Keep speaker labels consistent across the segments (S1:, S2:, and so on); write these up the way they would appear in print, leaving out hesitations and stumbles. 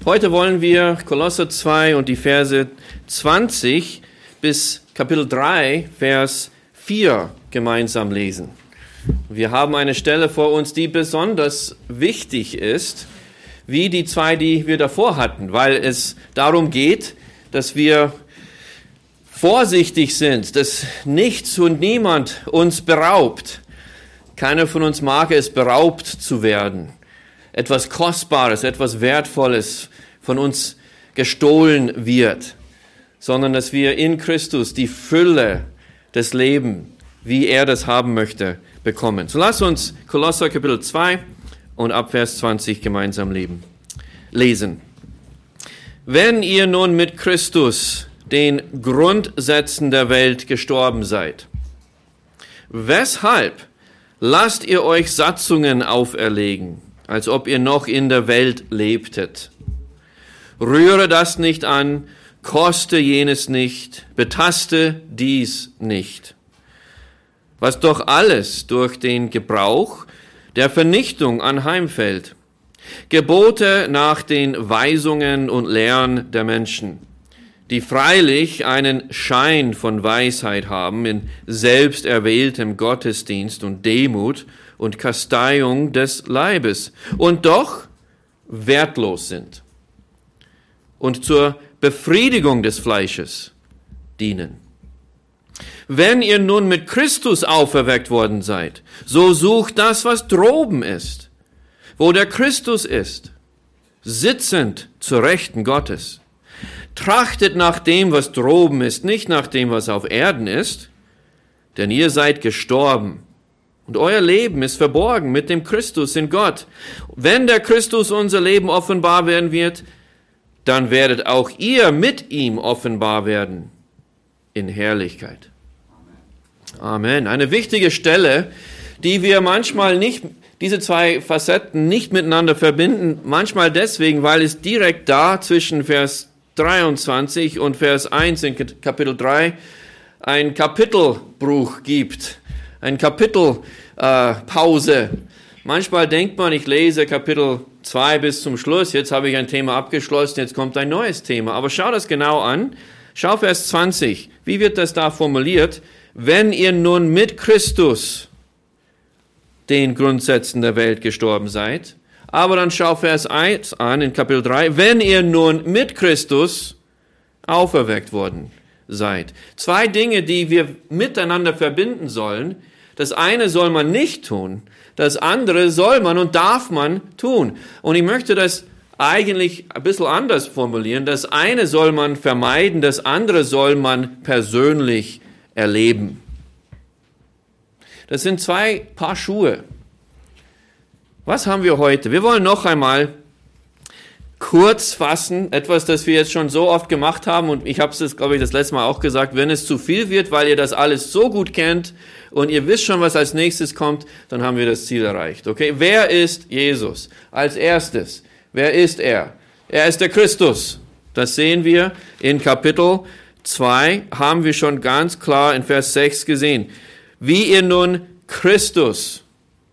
S1: Heute wollen wir Kolosser 2 und die Verse 20 bis Kapitel 3, Vers 4 gemeinsam lesen. Wir haben eine Stelle vor uns, die besonders wichtig ist, wie die zwei, die wir davor hatten, weil es darum geht, dass wir vorsichtig sind, dass nichts und niemand uns beraubt. Keiner von uns mag es, beraubt zu werden. Etwas Kostbares, etwas Wertvolles von uns gestohlen wird, sondern dass wir in Christus die Fülle des Lebens, wie er das haben möchte, bekommen. So lasst uns Kolosser Kapitel 2 und ab Vers 20 gemeinsam lesen. Wenn ihr nun mit Christus den Grundsätzen der Welt gestorben seid, weshalb lasst ihr euch Satzungen auferlegen, als ob ihr noch in der Welt lebtet? Rühre das nicht an, koste jenes nicht, betaste dies nicht. Was doch alles durch den Gebrauch der Vernichtung anheimfällt. Gebote nach den Weisungen und Lehren der Menschen, die freilich einen Schein von Weisheit haben in selbsterwähltem Gottesdienst und Demut und Kasteiung des Leibes und doch wertlos sind und zur Befriedigung des Fleisches dienen. Wenn ihr nun mit Christus auferweckt worden seid, so sucht das, was droben ist, wo der Christus ist, sitzend zur Rechten Gottes. Trachtet nach dem, was droben ist, nicht nach dem, was auf Erden ist, denn ihr seid gestorben und euer Leben ist verborgen mit dem Christus in Gott. Wenn der Christus unser Leben offenbar werden wird, dann werdet auch ihr mit ihm offenbar werden in Herrlichkeit. Amen. Eine wichtige Stelle, die wir manchmal nicht, diese zwei Facetten nicht miteinander verbinden, manchmal deswegen, weil es direkt da zwischen Vers 23 und Vers 1 in Kapitel 3 ein Kapitelbruch gibt, ein Kapitelpause. Manchmal denkt man, ich lese Kapitel 2 bis zum Schluss, jetzt habe ich ein Thema abgeschlossen, jetzt kommt ein neues Thema. Aber schau das genau an. Schau Vers 20. Wie wird das da formuliert? Wenn ihr nun mit Christus den Grundsätzen der Welt gestorben seid. Aber dann schau Vers 1 an in Kapitel 3. Wenn ihr nun mit Christus auferweckt worden seid. Zwei Dinge, die wir miteinander verbinden sollen. Das eine soll man nicht tun. Das andere soll man und darf man tun. Und ich möchte das eigentlich ein bisschen anders formulieren. Das eine soll man vermeiden, das andere soll man persönlich erleben. Das sind zwei Paar Schuhe. Was haben wir heute? Wir wollen noch einmal kurz fassen, etwas, das wir jetzt schon so oft gemacht haben und ich habe es, glaube ich, das letzte Mal auch gesagt, wenn es zu viel wird, weil ihr das alles so gut kennt und ihr wisst schon, was als nächstes kommt, dann haben wir das Ziel erreicht. Okay? Wer ist Jesus? Als erstes, wer ist er? Er ist der Christus. Das sehen wir in Kapitel 2, haben wir schon ganz klar in Vers 6 gesehen. Wie ihr nun Christus,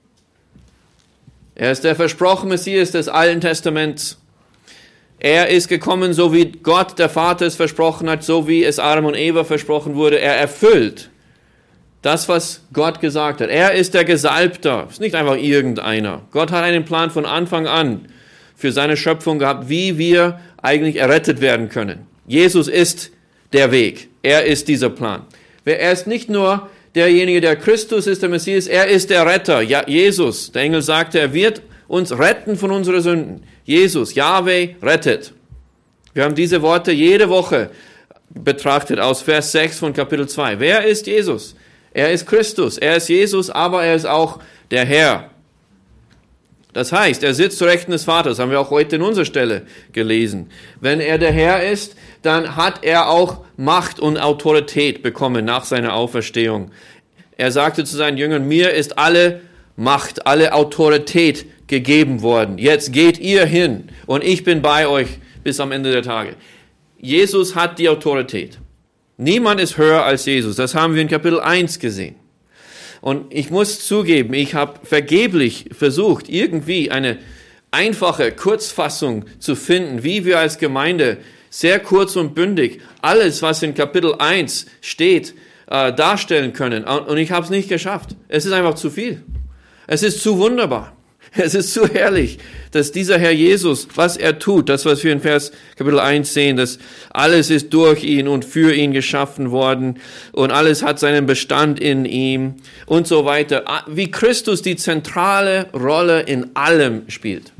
S1: er ist der versprochene Messias des Alten Testaments. Er ist gekommen, so wie Gott, der Vater, es versprochen hat, so wie es Adam und Eva versprochen wurde. Er erfüllt das, was Gott gesagt hat. Er ist der Gesalbte, ist nicht einfach irgendeiner. Gott hat einen Plan von Anfang an für seine Schöpfung gehabt, wie wir eigentlich errettet werden können. Jesus ist der Weg. Er ist dieser Plan. Er ist nicht nur derjenige, der Christus ist, der Messias, er ist der Retter. Ja, Jesus, der Engel sagte, er wird uns retten von unseren Sünden. Jesus, Jahwe, rettet. Wir haben diese Worte jede Woche betrachtet aus Vers 6 von Kapitel 2. Wer ist Jesus? Er ist Christus, er ist Jesus, aber er ist auch der Herr. Das heißt, er sitzt zur Rechten des Vaters, haben wir auch heute in unserer Stelle gelesen. Wenn er der Herr ist, dann hat er auch Macht und Autorität bekommen nach seiner Auferstehung. Er sagte zu seinen Jüngern, mir ist alle Macht, alle Autorität gegeben worden. Jetzt geht ihr hin und ich bin bei euch bis am Ende der Tage. Jesus hat die Autorität. Niemand ist höher als Jesus. Das haben wir in Kapitel 1 gesehen. Und ich muss zugeben, ich habe vergeblich versucht, irgendwie eine einfache Kurzfassung zu finden, wie wir als Gemeinde sehr kurz und bündig alles, was in Kapitel 1 steht, darstellen können. Und ich habe es nicht geschafft. Es ist einfach zu viel. Es ist zu wunderbar. Es ist zu herrlich, dass dieser Herr Jesus, was er tut, das, was wir in Kapitel 1 sehen, dass alles ist durch ihn und für ihn geschaffen worden und alles hat seinen Bestand in ihm und so weiter. Wie Christus die zentrale Rolle in allem spielt.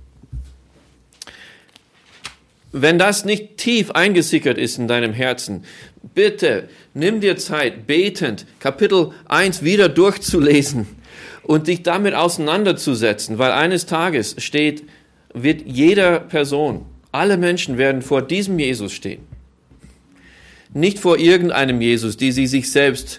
S1: Wenn das nicht tief eingesickert ist in deinem Herzen, bitte nimm dir Zeit, betend Kapitel 1 wieder durchzulesen und dich damit auseinanderzusetzen, weil eines Tages wird jeder Person, alle Menschen werden vor diesem Jesus stehen. Nicht vor irgendeinem Jesus, die sie sich selbst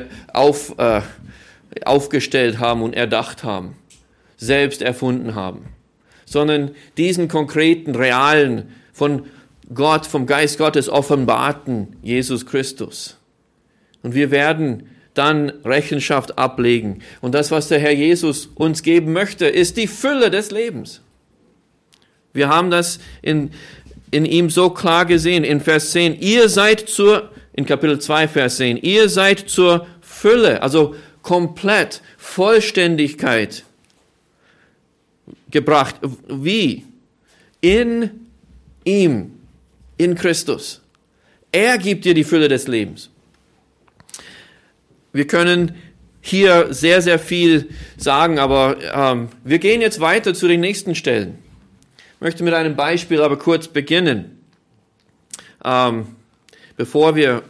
S1: aufgestellt haben und erdacht haben, selbst erfunden haben, sondern diesen konkreten, realen, von Gott, vom Geist Gottes offenbarten Jesus Christus. Und wir werden dann Rechenschaft ablegen. Und das, was der Herr Jesus uns geben möchte, ist die Fülle des Lebens. Wir haben das in ihm so klar gesehen. In Vers 10, in Kapitel 2, Vers 10, ihr seid zur Fülle, also komplett, Vollständigkeit gebracht. Wie? In ihm, in Christus. Er gibt dir die Fülle des Lebens. Wir können hier sehr, sehr viel sagen, aber wir gehen jetzt weiter zu den nächsten Stellen. Ich möchte mit einem Beispiel aber kurz beginnen. Bevor wir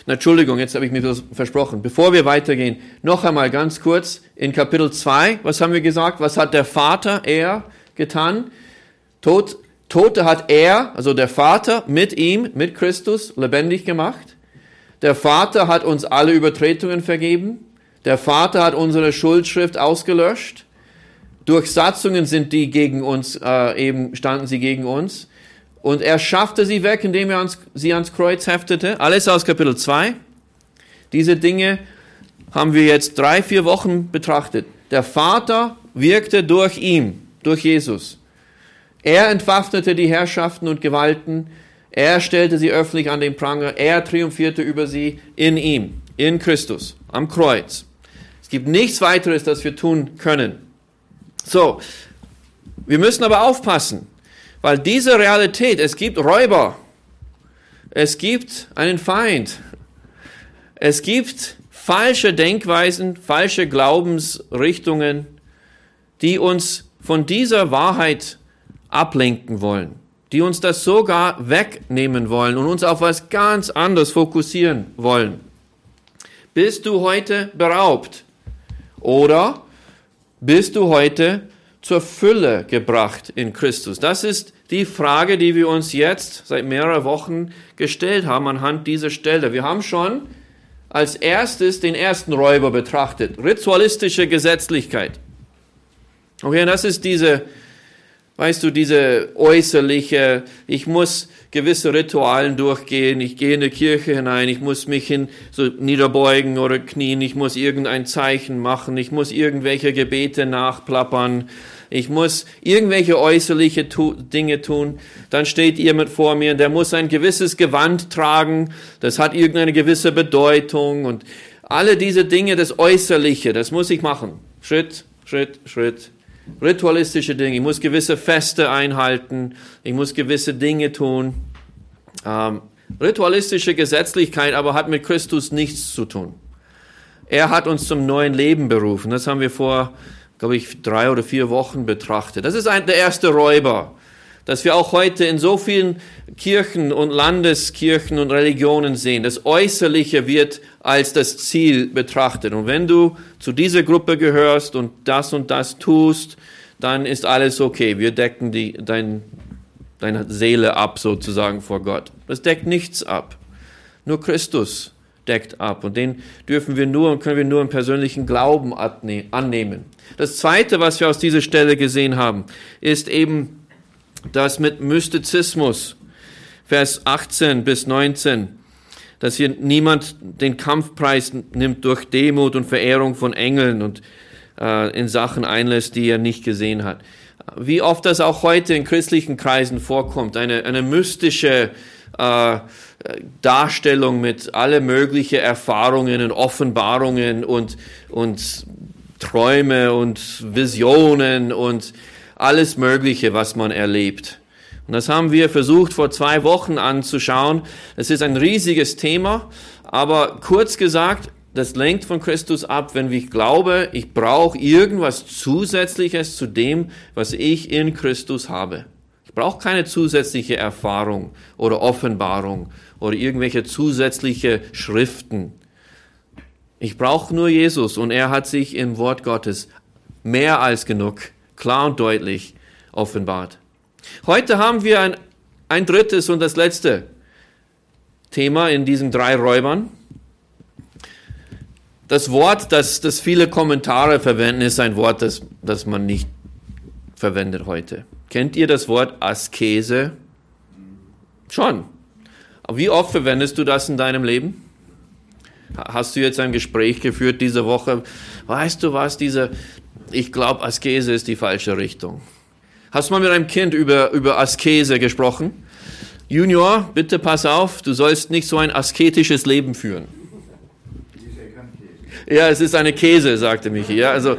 S1: weitergehen, noch einmal ganz kurz in Kapitel 2, was haben wir gesagt? Was hat der Vater, er, getan? Tote hat er, also der Vater, mit ihm, mit Christus, lebendig gemacht. Der Vater hat uns alle Übertretungen vergeben. Der Vater hat unsere Schuldschrift ausgelöscht. Durch Satzungen sind die gegen uns, standen sie gegen uns. Und er schaffte sie weg, indem er sie ans Kreuz heftete. Alles aus Kapitel 2. Diese Dinge haben wir jetzt 3-4 Wochen betrachtet. Der Vater wirkte durch ihn, durch Jesus. Er entwaffnete die Herrschaften und Gewalten. Er stellte sie öffentlich an den Pranger. Er triumphierte über sie in ihm, in Christus, am Kreuz. Es gibt nichts weiteres, das wir tun können. So, wir müssen aber aufpassen, weil diese Realität, es gibt Räuber, es gibt einen Feind, es gibt falsche Denkweisen, falsche Glaubensrichtungen, die uns von dieser Wahrheit ablenken wollen, die uns das sogar wegnehmen wollen und uns auf was ganz anderes fokussieren wollen. Bist du heute beraubt? Oder bist du heute zur Fülle gebracht in Christus? Das ist die Frage, die wir uns jetzt seit mehreren Wochen gestellt haben anhand dieser Stelle. Wir haben schon als erstes den ersten Räuber betrachtet. Ritualistische Gesetzlichkeit. Okay, das ist diese äußerliche, ich muss gewisse Ritualen durchgehen, ich gehe in die Kirche hinein, ich muss mich so niederbeugen oder knien, ich muss irgendein Zeichen machen, ich muss irgendwelche Gebete nachplappern, ich muss irgendwelche äußerliche Dinge tun. Dann steht jemand vor mir, der muss ein gewisses Gewand tragen, das hat irgendeine gewisse Bedeutung und alle diese Dinge, das Äußerliche, das muss ich machen. Schritt, Schritt, Schritt. Ritualistische Dinge, ich muss gewisse Feste einhalten, ich muss gewisse Dinge tun. Ritualistische Gesetzlichkeit aber hat mit Christus nichts zu tun. Er hat uns zum neuen Leben berufen. Das haben wir vor, glaube ich, 3 oder 4 Wochen betrachtet. Das ist der erste Räuber, dass wir auch heute in so vielen Kirchen und Landeskirchen und Religionen sehen. Das Äußerliche wird als das Ziel betrachtet. Und wenn du zu dieser Gruppe gehörst und das tust, dann ist alles okay. Wir decken deine Seele ab sozusagen vor Gott. Das deckt nichts ab. Nur Christus deckt ab. Und den können wir nur im persönlichen Glauben annehmen. Das Zweite, was wir aus dieser Stelle gesehen haben, ist eben das mit Mystizismus, Vers 18 bis 19, dass hier niemand den Kampfpreis nimmt durch Demut und Verehrung von Engeln und in Sachen einlässt, die er nicht gesehen hat. wie oft das auch heute in christlichen Kreisen vorkommt, eine mystische Darstellung mit alle möglichen Erfahrungen und Offenbarungen und Träume und Visionen und alles Mögliche, was man erlebt. Und das haben wir versucht vor 2 Wochen anzuschauen. Es ist ein riesiges Thema, aber kurz gesagt, das lenkt von Christus ab, wenn ich glaube, ich brauche irgendwas Zusätzliches zu dem, was ich in Christus habe. Ich brauche keine zusätzliche Erfahrung oder Offenbarung oder irgendwelche zusätzliche Schriften. Ich brauche nur Jesus und er hat sich im Wort Gottes mehr als genug, klar und deutlich offenbart. Heute haben wir ein drittes und das letzte Thema in diesen 3 Räubern. Das Wort, das viele Kommentare verwenden, ist ein Wort, das man nicht verwendet heute. Kennt ihr das Wort Askese? Schon. Aber wie oft verwendest du das in deinem Leben? Hast du jetzt ein Gespräch geführt diese Woche? Weißt du was, ich glaube, Askese ist die falsche Richtung. Hast du mal mit einem Kind über Askese gesprochen? Junior, bitte pass auf, du sollst nicht so ein asketisches Leben führen. Ja, es ist eine Käse, sagte Michi. Ja, also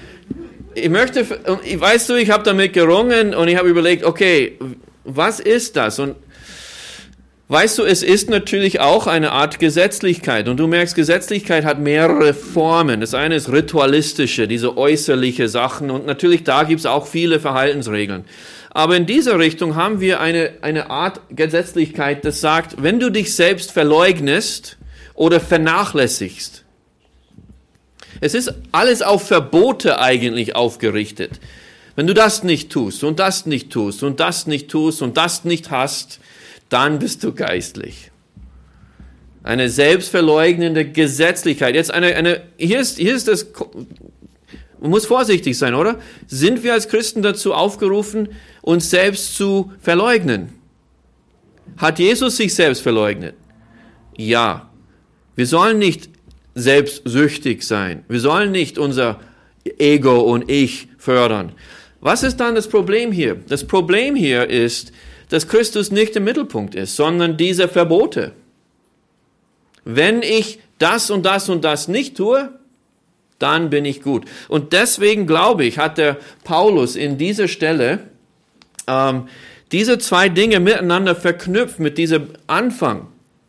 S1: weißt du, ich habe damit gerungen und ich habe überlegt, okay, was ist das? Und weißt du, es ist natürlich auch eine Art Gesetzlichkeit. Und du merkst, Gesetzlichkeit hat mehrere Formen. Das eine ist ritualistische, diese äußerliche Sachen. Und natürlich da gibt es auch viele Verhaltensregeln. Aber in dieser Richtung haben wir eine Art Gesetzlichkeit, das sagt, wenn du dich selbst verleugnest oder vernachlässigst, es ist alles auf Verbote eigentlich aufgerichtet. Wenn du das nicht tust und das nicht tust und das nicht tust und das nicht hast, dann bist du geistlich. Eine selbstverleugnende Gesetzlichkeit. Jetzt hier ist das, man muss vorsichtig sein, oder? Sind wir als Christen dazu aufgerufen, uns selbst zu verleugnen? Hat Jesus sich selbst verleugnet? Ja. Wir sollen nicht selbstsüchtig sein. Wir sollen nicht unser Ego und Ich fördern. Was ist dann das Problem hier? Das Problem hier ist, dass Christus nicht im Mittelpunkt ist, sondern diese Verbote. Wenn ich das und das und das nicht tue, dann bin ich gut. Und deswegen glaube ich, hat der Paulus in dieser Stelle diese 2 Dinge miteinander verknüpft mit diesem Anfang.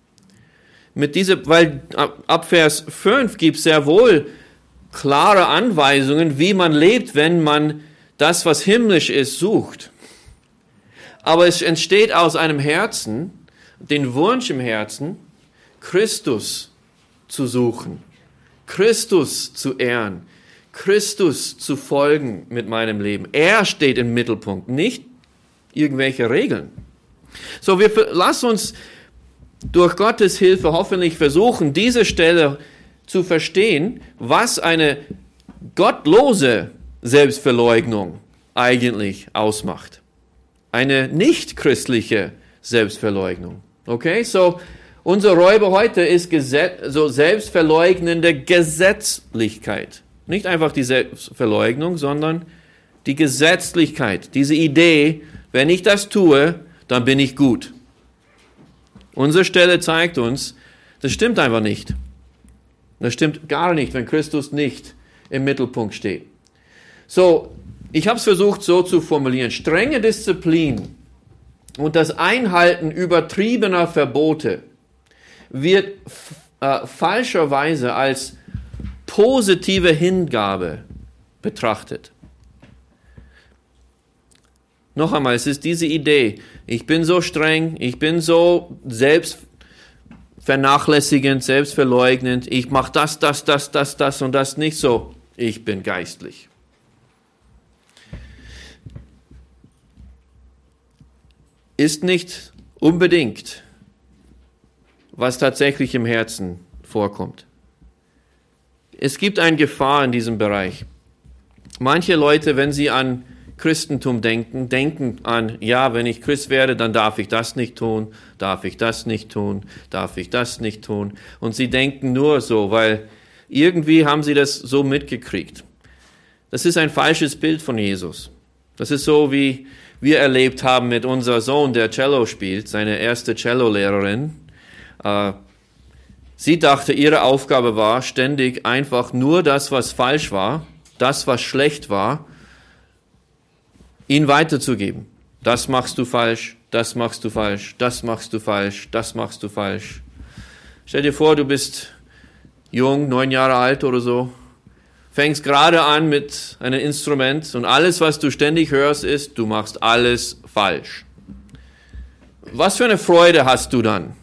S1: Weil ab Vers 5 gibt es sehr wohl klare Anweisungen, wie man lebt, wenn man das, was himmlisch ist, sucht. Aber es entsteht aus einem Herzen, den Wunsch im Herzen, Christus zu suchen, Christus zu ehren, Christus zu folgen mit meinem Leben. Er steht im Mittelpunkt, nicht irgendwelche Regeln. So, lass uns durch Gottes Hilfe hoffentlich versuchen, diese Stelle zu verstehen, was eine gottlose Selbstverleugnung eigentlich ausmacht. Eine nicht christliche Selbstverleugnung. Okay, so unser Räuber heute ist so selbstverleugnende Gesetzlichkeit. Nicht einfach die Selbstverleugnung, sondern die Gesetzlichkeit. Diese Idee, wenn ich das tue, dann bin ich gut. Unsere Stelle zeigt uns, das stimmt einfach nicht. Das stimmt gar nicht, wenn Christus nicht im Mittelpunkt steht. So, ich habe es versucht so zu formulieren. Strenge Disziplin und das Einhalten übertriebener Verbote wird falscherweise als positive Hingabe betrachtet. Noch einmal, es ist diese Idee, ich bin so streng, ich bin so selbstvernachlässigend, selbstverleugnend, ich mache das und das nicht so, ich bin geistlich. Ist nicht unbedingt, was tatsächlich im Herzen vorkommt. Es gibt eine Gefahr in diesem Bereich. Manche Leute, wenn sie an Christentum denken an, ja, wenn ich Christ werde, dann darf ich das nicht tun, darf ich das nicht tun, darf ich das nicht tun. Und sie denken nur so, weil irgendwie haben sie das so mitgekriegt. Das ist ein falsches Bild von Jesus. Das ist so, wie wir erlebt haben mit unserem Sohn, der Cello spielt, seine erste Cello-Lehrerin. Sie dachte, ihre Aufgabe war, ständig einfach nur das, was falsch war, das, was schlecht war, ihn weiterzugeben. Das machst du falsch, das machst du falsch, das machst du falsch, das machst du falsch. Stell dir vor, du bist jung, 9 Jahre alt oder so, fängst gerade an mit einem Instrument und alles, was du ständig hörst, ist, du machst alles falsch. Was für eine Freude hast du dann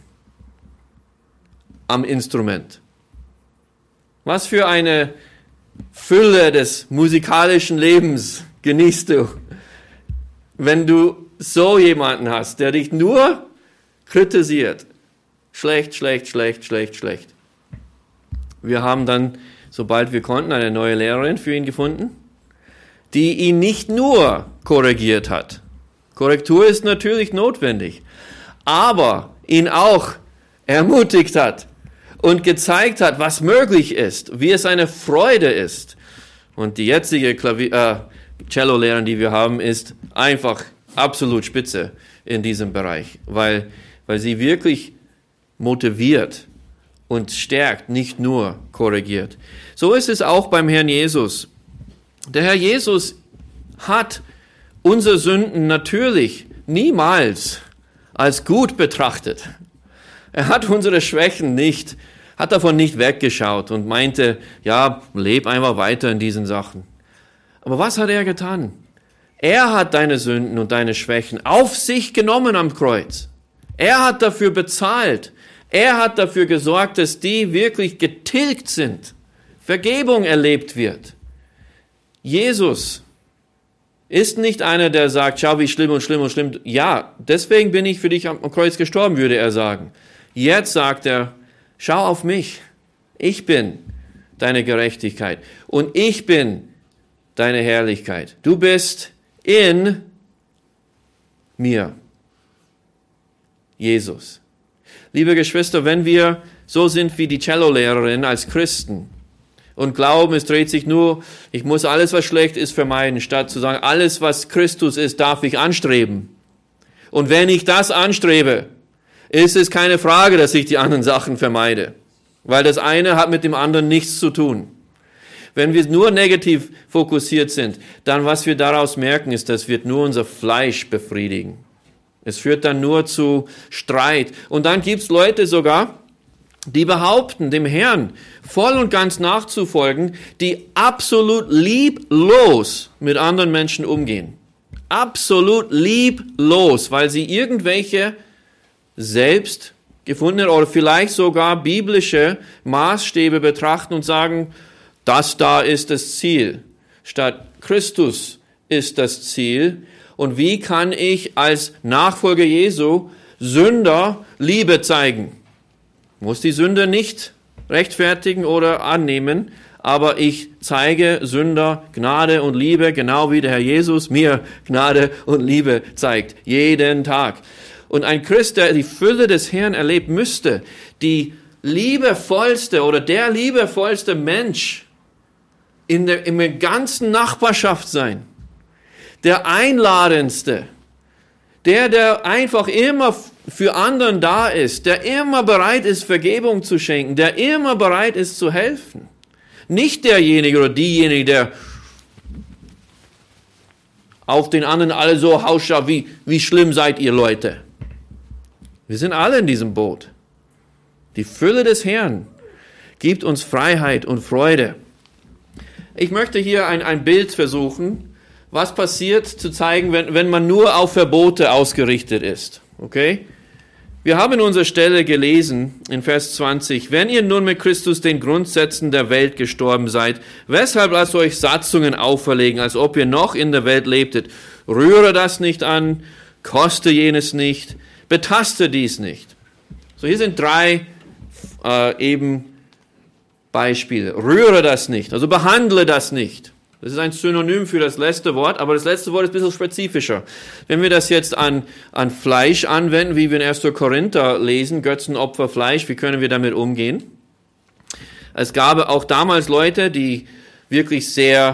S1: am Instrument? Was für eine Fülle des musikalischen Lebens genießt du, wenn du so jemanden hast, der dich nur kritisiert. Schlecht, schlecht, schlecht, schlecht, schlecht. Wir haben dann, sobald wir konnten, eine neue Lehrerin für ihn gefunden, die ihn nicht nur korrigiert hat. Korrektur ist natürlich notwendig, aber ihn auch ermutigt hat und gezeigt hat, was möglich ist, wie es eine Freude ist. Und die jetzige Cello-Lehrerin, die wir haben, ist einfach absolut spitze in diesem Bereich, weil sie wirklich motiviert und stärkt, nicht nur korrigiert. So ist es auch beim Herrn Jesus. Der Herr Jesus hat unsere Sünden natürlich niemals als gut betrachtet. Er hat unsere Schwächen hat davon nicht weggeschaut und meinte, ja, leb einfach weiter in diesen Sachen. Aber was hat er getan? Er hat deine Sünden und deine Schwächen auf sich genommen am Kreuz. Er hat dafür bezahlt. Er hat dafür gesorgt, dass die wirklich getilgt sind. Vergebung erlebt wird. Jesus ist nicht einer, der sagt, schau, wie schlimm und schlimm und schlimm. Ja, deswegen bin ich für dich am Kreuz gestorben, würde er sagen. Jetzt sagt er, schau auf mich. Ich bin deine Gerechtigkeit und ich bin deine Herrlichkeit. Du bist in mir. Jesus. Liebe Geschwister, wenn wir so sind wie die Cello-Lehrerin als Christen und glauben, es dreht sich nur, ich muss alles, was schlecht ist, vermeiden, statt zu sagen, alles, was Christus ist, darf ich anstreben. Und wenn ich das anstrebe, ist es keine Frage, dass ich die anderen Sachen vermeide, weil das eine hat mit dem anderen nichts zu tun. Wenn wir nur negativ fokussiert sind, dann was wir daraus merken, ist, das wird nur unser Fleisch befriedigen. Es führt dann nur zu Streit. Und dann gibt's Leute sogar, die behaupten, dem Herrn voll und ganz nachzufolgen, die absolut lieblos mit anderen Menschen umgehen. Absolut lieblos, weil sie irgendwelche selbst gefundenen oder vielleicht sogar biblische Maßstäbe betrachten und sagen, das da ist das Ziel. Statt Christus ist das Ziel. Und wie kann ich als Nachfolger Jesu Sünder Liebe zeigen? Muss die Sünde nicht rechtfertigen oder annehmen, aber ich zeige Sünder Gnade und Liebe, genau wie der Herr Jesus mir Gnade und Liebe zeigt, jeden Tag. Und ein Christ, der die Fülle des Herrn erlebt, müsste die liebevollste oder der liebevollste Mensch in der ganzen Nachbarschaft sein. Der einladendste, der einfach immer für anderen da ist, der immer bereit ist, Vergebung zu schenken, der immer bereit ist, zu helfen. Nicht derjenige oder diejenige, der auf den anderen alle so ausschaut, wie schlimm seid ihr Leute. Wir sind alle in diesem Boot. Die Fülle des Herrn gibt uns Freiheit und Freude. Ich möchte hier ein Bild versuchen, was passiert, zu zeigen, wenn man nur auf Verbote ausgerichtet ist. Okay? Wir haben in unserer Stelle gelesen, in Vers 20, wenn ihr nun mit Christus den Grundsätzen der Welt gestorben seid, weshalb lasst euch Satzungen auferlegen, als ob ihr noch in der Welt lebtet? Rühre das nicht an, koste jenes nicht, betaste dies nicht. So, hier sind 3 eben Beispiele. Rühre das nicht, also behandle das nicht. Das ist ein Synonym für das letzte Wort, aber das letzte Wort ist ein bisschen spezifischer. Wenn wir das jetzt an Fleisch anwenden, wie wir in 1. Korinther lesen, Götzenopfer, Fleisch, wie können wir damit umgehen? Es gab auch damals Leute, die wirklich sehr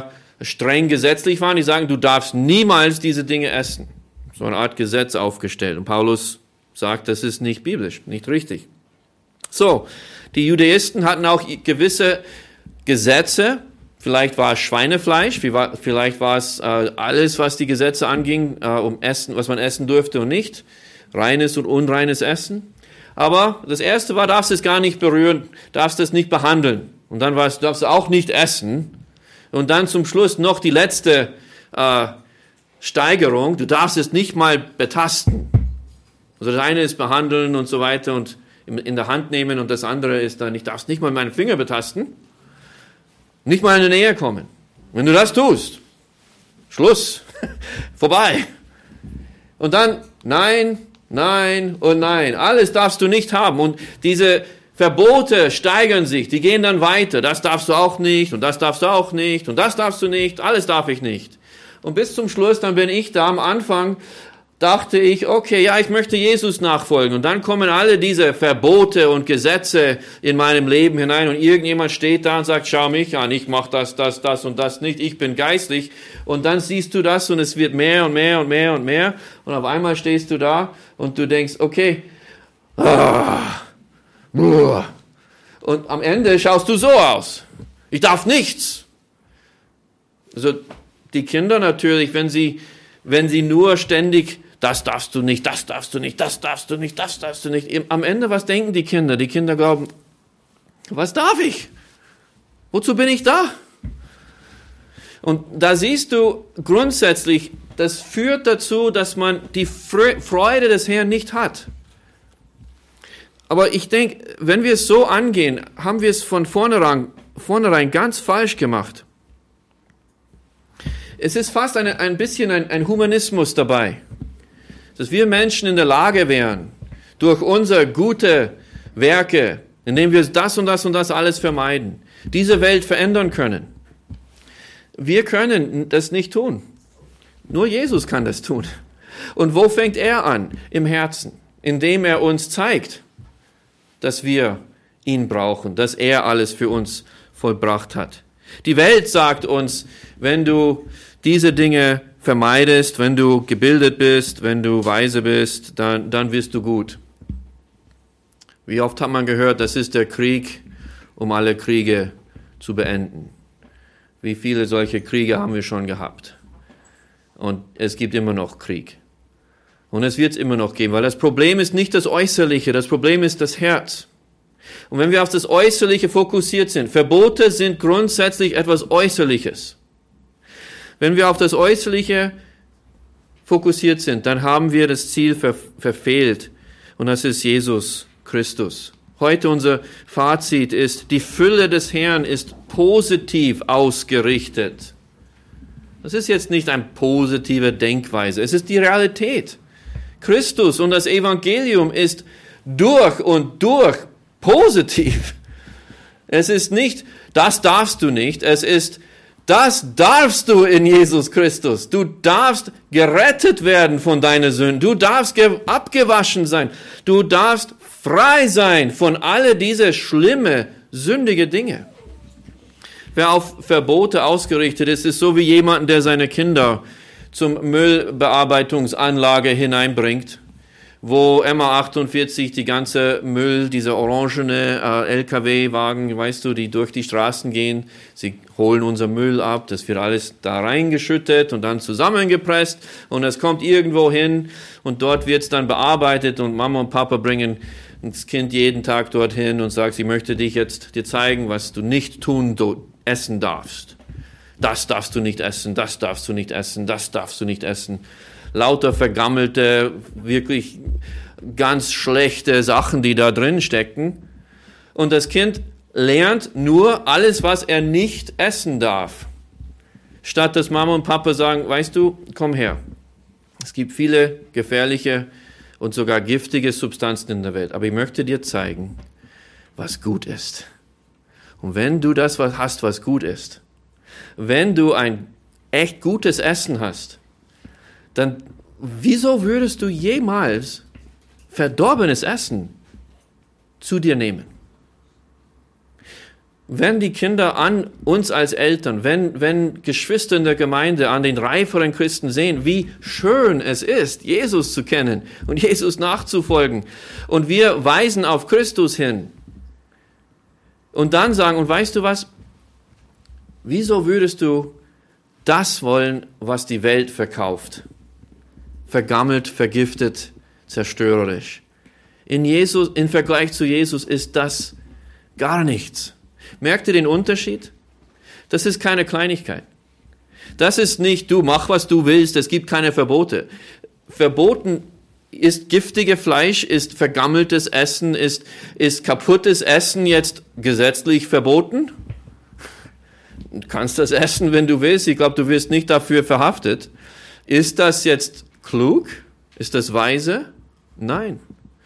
S1: streng gesetzlich waren, die sagen, du darfst niemals diese Dinge essen. So eine Art Gesetz aufgestellt. Und Paulus sagt, das ist nicht biblisch, nicht richtig. So, die Judaisten hatten auch gewisse Gesetze. Vielleicht war es Schweinefleisch, vielleicht war es alles, was die Gesetze anging, Essen, was man essen durfte und nicht. Reines und unreines Essen. Aber das erste war, darfst es gar nicht berühren, darfst es nicht behandeln. Und dann war es, darfst du auch nicht essen. Und dann zum Schluss noch die letzte Steigerung, du darfst es nicht mal betasten. Also das eine ist behandeln und so weiter und in der Hand nehmen und das andere ist dann, ich darf es nicht mal meinen Finger betasten, nicht mal in die Nähe kommen. Wenn du das tust, Schluss, vorbei. Und dann nein, nein und nein, alles darfst du nicht haben. Und diese Verbote steigern sich, die gehen dann weiter. Das darfst du auch nicht und das darfst du auch nicht und das darfst du nicht, alles darf ich nicht. Und bis zum Schluss, dann bin ich da am Anfang, dachte ich, okay, ja, ich möchte Jesus nachfolgen. Und dann kommen alle diese Verbote und Gesetze in meinem Leben hinein und irgendjemand steht da und sagt, schau mich an, ich mache das und das nicht, ich bin geistlich. Und dann siehst du das und es wird mehr und mehr und mehr und mehr. Und auf einmal stehst du da und du denkst, okay, und am Ende schaust du so aus. Ich darf nichts. Also die Kinder natürlich, wenn sie nur ständig, das darfst du nicht, das darfst du nicht, das darfst du nicht, das darfst du nicht. Am Ende, was denken die Kinder? Die Kinder glauben, was darf ich? Wozu bin ich da? Und da siehst du grundsätzlich, das führt dazu, dass man die Freude des Herrn nicht hat. Aber ich denke, wenn wir es so angehen, haben wir es von vornherein ganz falsch gemacht. Es ist fast ein bisschen ein Humanismus dabei, dass wir Menschen in der Lage wären, durch unsere gute Werke, indem wir das und das und das alles vermeiden, diese Welt verändern können. Wir können das nicht tun. Nur Jesus kann das tun. Und wo fängt er an? Im Herzen, indem er uns zeigt, dass wir ihn brauchen, dass er alles für uns vollbracht hat. Die Welt sagt uns, wenn du diese Dinge vermeidest, wenn du gebildet bist, wenn du weise bist, dann wirst du gut. Wie oft hat man gehört, das ist der Krieg, um alle Kriege zu beenden. Wie viele solche Kriege haben wir schon gehabt? Und es gibt immer noch Krieg. Und es wird es immer noch geben, weil das Problem ist nicht das Äußerliche, das Problem ist das Herz. Und wenn wir auf das Äußerliche fokussiert sind, Verbote sind grundsätzlich etwas Äußerliches. Wenn wir auf das Äußerliche fokussiert sind, dann haben wir das Ziel verfehlt. Und das ist Jesus Christus. Heute unser Fazit ist, die Fülle des Herrn ist positiv ausgerichtet. Das ist jetzt nicht eine positive Denkweise, es ist die Realität. Christus und das Evangelium ist durch und durch positiv. Es ist nicht, das darfst du nicht, es ist, das darfst du in Jesus Christus. Du darfst gerettet werden von deinen Sünden. Du darfst abgewaschen sein. Du darfst frei sein von all diese schlimme, sündige Dinge. Wer auf Verbote ausgerichtet ist, ist so wie jemand, der seine Kinder zum Müllbearbeitungsanlage hineinbringt, wo MA48 die ganze Müll, diese orangene LKW-Wagen, weißt du, die durch die Straßen gehen, sie holen unser Müll ab, das wird alles da reingeschüttet und dann zusammengepresst und es kommt irgendwo hin und dort wird es dann bearbeitet und Mama und Papa bringen das Kind jeden Tag dorthin und sagt, sie möchte dir zeigen, was du nicht essen darfst. Das darfst du nicht essen, das darfst du nicht essen, das darfst du nicht essen. Lauter vergammelte, wirklich ganz schlechte Sachen, die da drin stecken. Und das Kind lernt nur alles, was er nicht essen darf. Statt dass Mama und Papa sagen, weißt du, komm her. Es gibt viele gefährliche und sogar giftige Substanzen in der Welt. Aber ich möchte dir zeigen, was gut ist. Und wenn du das hast, was gut ist, wenn du ein echt gutes Essen hast, dann wieso würdest du jemals verdorbenes Essen zu dir nehmen? wenn die Kinder an uns als Eltern, wenn Geschwister in der Gemeinde an den reiferen Christen sehen, wie schön es ist, Jesus zu kennen und Jesus nachzufolgen, und wir weisen auf Christus hin und dann sagen, und weißt du was, wieso würdest du das wollen, was die Welt verkauft? Vergammelt, vergiftet, zerstörerisch. Im Vergleich zu Jesus ist das gar nichts. Merkt ihr den Unterschied? Das ist keine Kleinigkeit. Das ist nicht, du mach, was du willst, es gibt keine Verbote. Verboten ist giftige Fleisch, ist vergammeltes Essen, ist kaputtes Essen jetzt gesetzlich verboten? Du kannst das essen, wenn du willst. Ich glaube, du wirst nicht dafür verhaftet. Ist das jetzt klug? Ist das weise? Nein.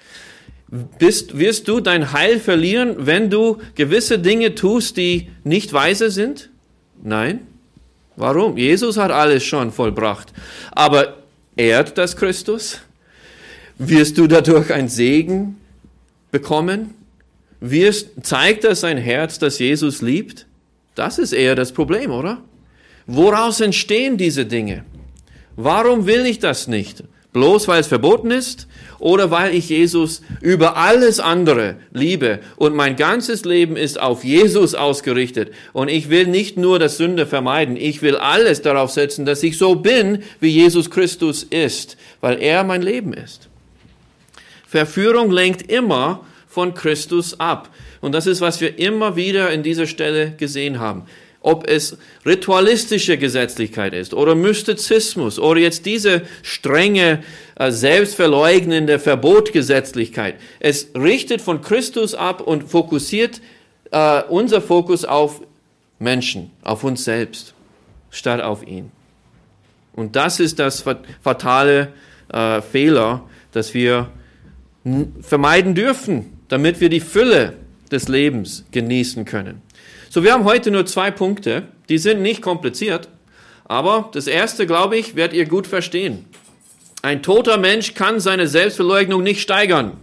S1: Wirst du dein Heil verlieren, wenn du gewisse Dinge tust, die nicht weise sind? Nein. Warum? Jesus hat alles schon vollbracht. Aber ehrt das Christus? Wirst du dadurch einen Segen bekommen? Zeigt das sein Herz, dass Jesus liebt? Das ist eher das Problem, oder? Woraus entstehen diese Dinge? Warum will ich das nicht? Bloß weil es verboten ist? Oder weil ich Jesus über alles andere liebe und mein ganzes Leben ist auf Jesus ausgerichtet und ich will nicht nur das Sünde vermeiden, ich will alles darauf setzen, dass ich so bin, wie Jesus Christus ist, weil er mein Leben ist. Verführung lenkt immer von Christus ab. Und das ist, was wir immer wieder in dieser Stelle gesehen haben. Ob es ritualistische Gesetzlichkeit ist oder Mystizismus oder jetzt diese strenge, selbstverleugnende Verbotgesetzlichkeit. Es richtet von Christus ab und fokussiert unser Fokus auf Menschen, auf uns selbst, statt auf ihn. Und das ist das fatale Fehler, das wir vermeiden dürfen, damit wir die Fülle des Lebens genießen können. So, wir haben heute nur 2 Punkte, die sind nicht kompliziert, aber das erste, glaube ich, werdet ihr gut verstehen. Ein toter Mensch kann seine Selbstverleugnung nicht steigern.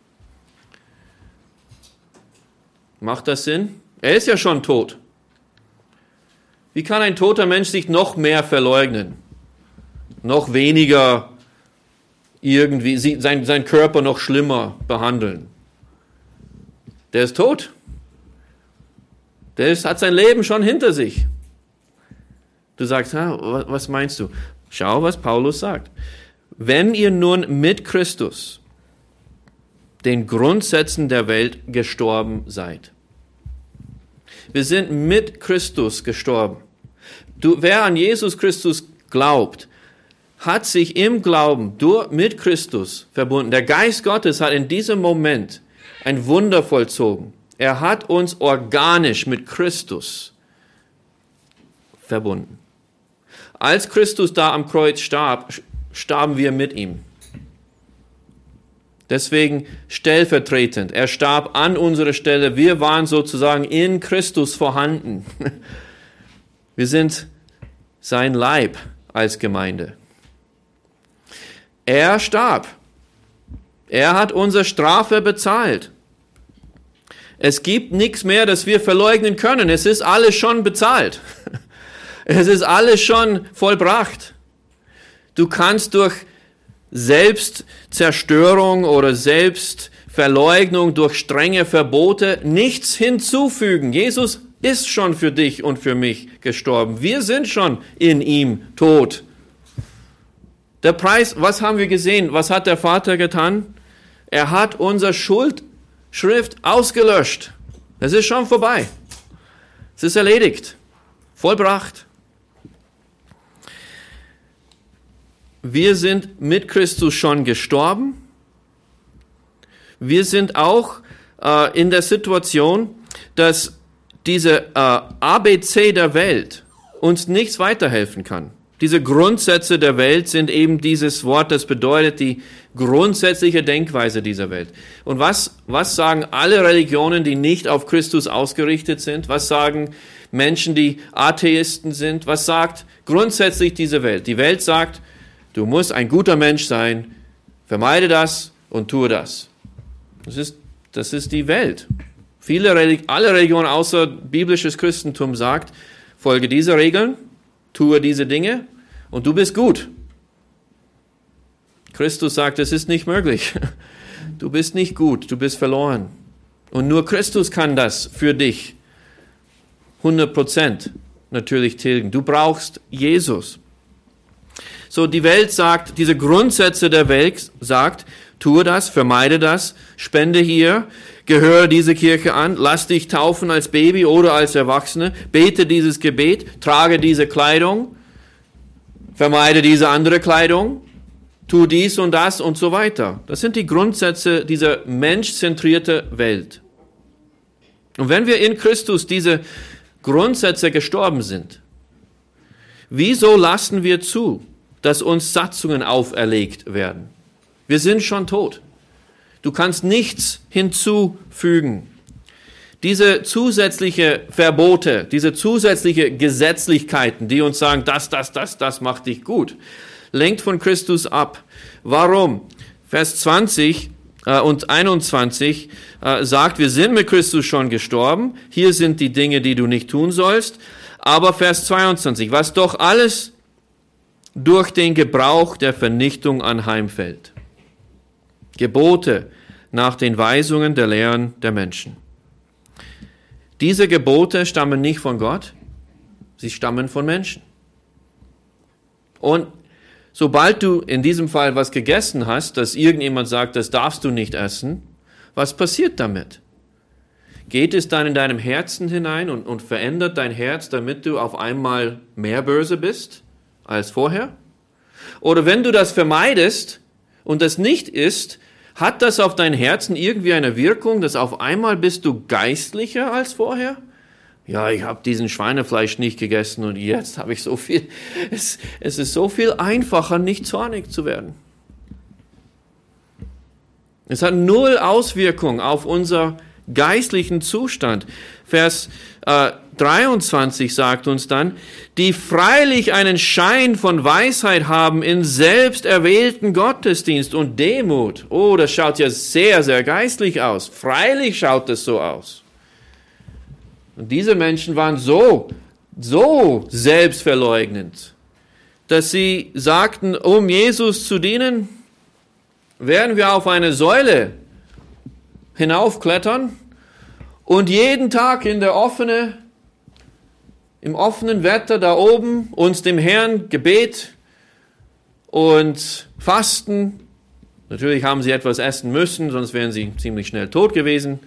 S1: Macht das Sinn? Er ist ja schon tot. Wie kann ein toter Mensch sich noch mehr verleugnen? Noch weniger irgendwie, sein Körper noch schlimmer behandeln? Der ist tot. Der hat sein Leben schon hinter sich. Du sagst, was meinst du? Schau, was Paulus sagt. Wenn ihr nun mit Christus den Grundsätzen der Welt gestorben seid. Wir sind mit Christus gestorben. Wer an Jesus Christus glaubt, hat sich im Glauben mit Christus verbunden. Der Geist Gottes hat in diesem Moment ein Wunder vollzogen. Er hat uns organisch mit Christus verbunden. Als Christus da am Kreuz starb, starben wir mit ihm. Deswegen stellvertretend. Er starb an unserer Stelle. Wir waren sozusagen in Christus vorhanden. Wir sind sein Leib als Gemeinde. Er starb. Er hat unsere Strafe bezahlt. Es gibt nichts mehr, das wir verleugnen können. Es ist alles schon bezahlt. Es ist alles schon vollbracht. Du kannst durch Selbstzerstörung oder Selbstverleugnung, durch strenge Verbote nichts hinzufügen. Jesus ist schon für dich und für mich gestorben. Wir sind schon in ihm tot. Der Preis, was haben wir gesehen? Was hat der Vater getan? Er hat unsere Schuldschrift ausgelöscht. Es ist schon vorbei. Es ist erledigt. Vollbracht. Wir sind mit Christus schon gestorben. Wir sind auch in der Situation, dass diese ABC der Welt uns nichts weiterhelfen kann. Diese Grundsätze der Welt sind eben dieses Wort, das bedeutet die grundsätzliche Denkweise dieser Welt. Und was sagen alle Religionen, die nicht auf Christus ausgerichtet sind? Was sagen Menschen, die Atheisten sind? Was sagt grundsätzlich diese Welt? Die Welt sagt, du musst ein guter Mensch sein, vermeide das und tue das. Das ist die Welt. Alle Religionen außer biblisches Christentum sagt, folge diese Regeln, tue diese Dinge und du bist gut. Christus sagt, es ist nicht möglich. Du bist nicht gut, du bist verloren. Und nur Christus kann das für dich 100% natürlich tilgen. Du brauchst Jesus. So, die Welt sagt, diese Grundsätze der Welt sagt, tue das, vermeide das, spende hier, gehöre diese Kirche an, lass dich taufen als Baby oder als Erwachsene, bete dieses Gebet, trage diese Kleidung, vermeide diese andere Kleidung, tu dies und das und so weiter. Das sind die Grundsätze dieser menschzentrierten Welt. Und wenn wir in Christus diese Grundsätze gestorben sind, wieso lassen wir zu, dass uns Satzungen auferlegt werden? Wir sind schon tot. Du kannst nichts hinzufügen. Diese zusätzliche Verbote, diese zusätzliche Gesetzlichkeiten, die uns sagen, das macht dich gut, lenkt von Christus ab. Warum? Vers 20 und 21 sagt, wir sind mit Christus schon gestorben. Hier sind die Dinge, die du nicht tun sollst. Aber Vers 22, was doch alles durch den Gebrauch der Vernichtung anheimfällt. Gebote nach den Weisungen der Lehren der Menschen. Diese Gebote stammen nicht von Gott, sie stammen von Menschen. Und sobald du in diesem Fall was gegessen hast, dass irgendjemand sagt, das darfst du nicht essen, was passiert damit? Geht es dann in deinem Herzen hinein und verändert dein Herz, damit du auf einmal mehr böse bist als vorher? Oder wenn du das vermeidest und das nicht isst, hat das auf dein Herzen irgendwie eine Wirkung, dass auf einmal bist du geistlicher als vorher? Ja, ich habe diesen Schweinefleisch nicht gegessen und jetzt habe ich so viel. Es ist so viel einfacher, nicht zornig zu werden. Es hat null Auswirkung auf unser geistlichen Zustand. Vers 23 sagt uns dann, die freilich einen Schein von Weisheit haben in selbst erwählten Gottesdienst und Demut. Oh, das schaut ja sehr, sehr geistlich aus. Freilich schaut es so aus. Und diese Menschen waren so selbstverleugnend, dass sie sagten, um Jesus zu dienen, werden wir auf eine Säule hinaufklettern und jeden Tag im offenen Wetter da oben uns dem Herrn Gebet und Fasten. Natürlich haben sie etwas essen müssen, sonst wären sie ziemlich schnell tot gewesen.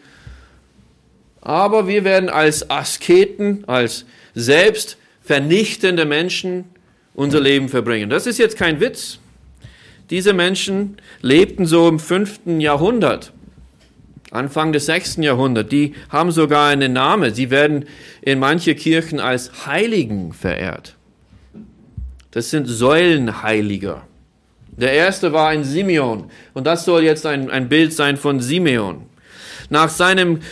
S1: Aber wir werden als Asketen, als selbstvernichtende Menschen unser Leben verbringen. Das ist jetzt kein Witz. Diese Menschen lebten so im 5. Jahrhundert, Anfang des 6. Jahrhunderts. Die haben sogar einen Namen. Sie werden in manche Kirchen als Heiligen verehrt. Das sind Säulenheiliger. Der erste war ein Simeon. Und das soll jetzt ein Bild sein von Simeon. Nach seinem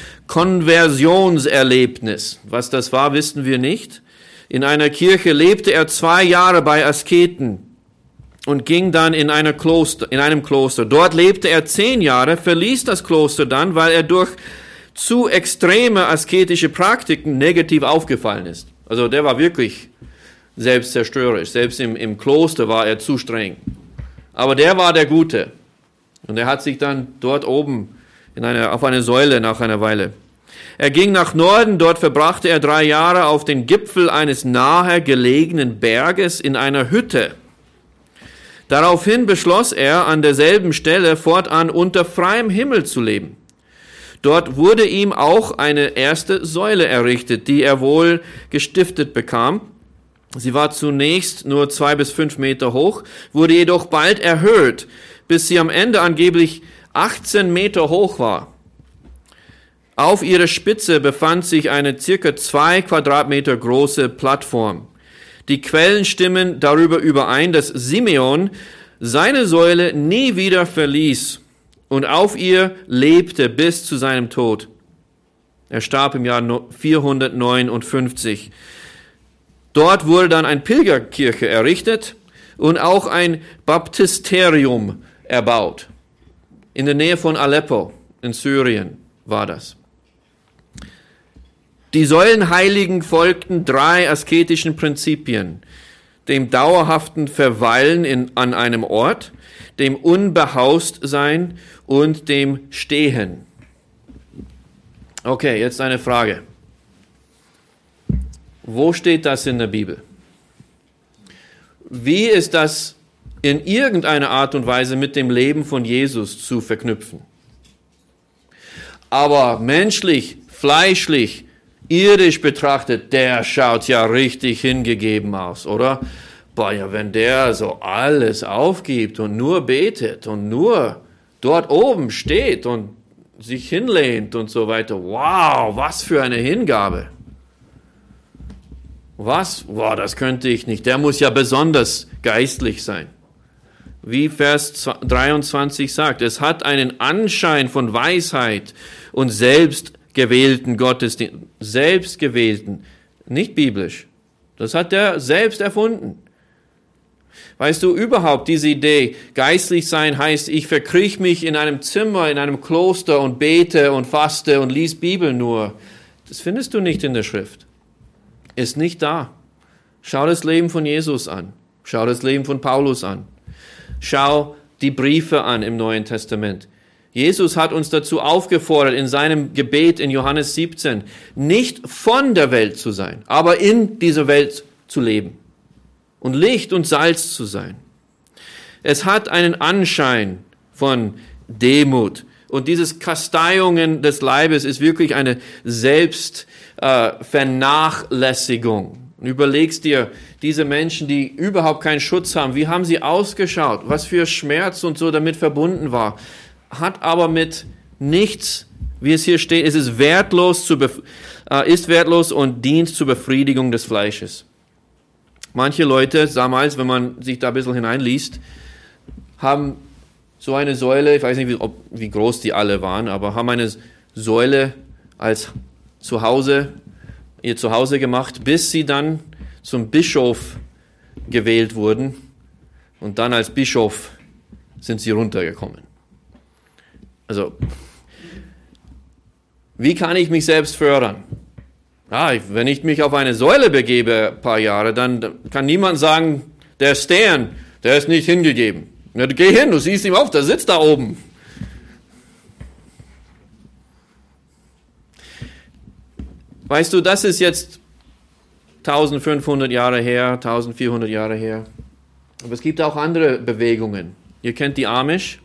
S1: Konversionserlebnis, was das war, wissen wir nicht. In einer Kirche lebte er 2 Jahre bei Asketen und ging dann in einem Kloster. Dort lebte er 10 Jahre, verließ das Kloster dann, weil er durch zu extreme asketische Praktiken negativ aufgefallen ist. Also der war wirklich selbstzerstörerisch. Selbst im Kloster war er zu streng. Aber der war der Gute. Und er hat sich dann dort oben auf eine Säule nach einer Weile. Er ging nach Norden, dort verbrachte er 3 Jahre auf dem Gipfel eines nahe gelegenen Berges in einer Hütte. Daraufhin beschloss er, an derselben Stelle fortan unter freiem Himmel zu leben. Dort wurde ihm auch eine erste Säule errichtet, die er wohl gestiftet bekam. Sie war zunächst nur 2 bis 5 Meter hoch, wurde jedoch bald erhöht, bis sie am Ende angeblich 18 Meter hoch war. Auf ihrer Spitze befand sich eine circa 2 Quadratmeter große Plattform. Die Quellen stimmen darüber überein, dass Simeon seine Säule nie wieder verließ und auf ihr lebte bis zu seinem Tod. Er starb im Jahr 459. Dort wurde dann eine Pilgerkirche errichtet und auch ein Baptisterium erbaut. In der Nähe von Aleppo in Syrien war das. Die Säulenheiligen folgten 3 asketischen Prinzipien: dem dauerhaften Verweilen an einem Ort, dem Unbehaustsein und dem Stehen. Okay, jetzt eine Frage. Wo steht das in der Bibel? Wie ist das in irgendeiner Art und Weise mit dem Leben von Jesus zu verknüpfen? Aber menschlich, fleischlich, irdisch betrachtet, der schaut ja richtig hingegeben aus, oder? Boah, ja, wenn der so alles aufgibt und nur betet und nur dort oben steht und sich hinlehnt und so weiter. Wow, was für eine Hingabe. Was? Wow, das könnte ich nicht. Der muss ja besonders geistlich sein. Wie Vers 23 sagt, es hat einen Anschein von Weisheit und selbstgewählten Gottesdienst. Selbstgewählten, nicht biblisch. Das hat er selbst erfunden. Weißt du, überhaupt diese Idee, geistlich sein heißt, ich verkrieche mich in einem Zimmer, in einem Kloster und bete und faste und lies Bibel nur. Das findest du nicht in der Schrift. Ist nicht da. Schau das Leben von Jesus an. Schau das Leben von Paulus an. Schau die Briefe an im Neuen Testament. Jesus hat uns dazu aufgefordert, in seinem Gebet in Johannes 17, nicht von der Welt zu sein, aber in dieser Welt zu leben und Licht und Salz zu sein. Es hat einen Anschein von Demut. Und dieses Kasteiungen des Leibes ist wirklich eine Selbstvernachlässigung. Überlegst dir, diese Menschen, die überhaupt keinen Schutz haben, wie haben sie ausgeschaut? Was für Schmerz und so damit verbunden war. Hat aber mit nichts, wie es hier steht, ist wertlos und dient zur Befriedigung des Fleisches. Manche Leute damals, wenn man sich da ein bisschen hineinliest, haben so eine Säule, ich weiß nicht, wie groß die alle waren, aber haben eine Säule als ihr Zuhause gemacht, bis sie dann zum Bischof gewählt wurden. Und dann als Bischof sind sie runtergekommen. Also, wie kann ich mich selbst fördern? Wenn ich mich auf eine Säule begebe, ein paar Jahre, dann kann niemand sagen, der Stan, der ist nicht hingegeben. Ja, geh hin, du siehst ihm auf, der sitzt da oben. Weißt du, das ist jetzt 1500 Jahre her, 1400 Jahre her. Aber es gibt auch andere Bewegungen. Ihr kennt die Amish.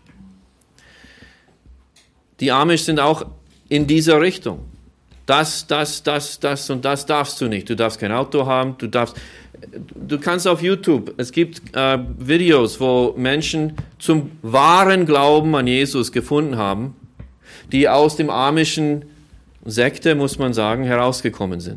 S1: Die Amish sind auch in dieser Richtung. Das und das darfst du nicht. Du darfst kein Auto haben, du kannst auf YouTube, es gibt Videos, wo Menschen zum wahren Glauben an Jesus gefunden haben, die aus dem amischen Sekte, muss man sagen, herausgekommen sind.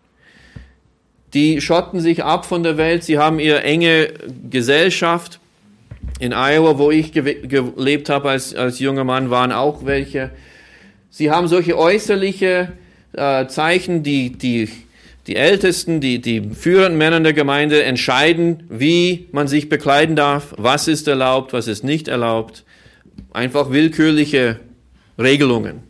S1: Die schotten sich ab von der Welt, sie haben ihre enge Gesellschaft. In Iowa, wo ich gelebt habe als junger Mann, waren auch welche. Sie haben solche äußerliche Zeichen, die Ältesten, die führenden Männer der Gemeinde entscheiden, wie man sich bekleiden darf, was ist erlaubt, was ist nicht erlaubt. Einfach willkürliche Regelungen.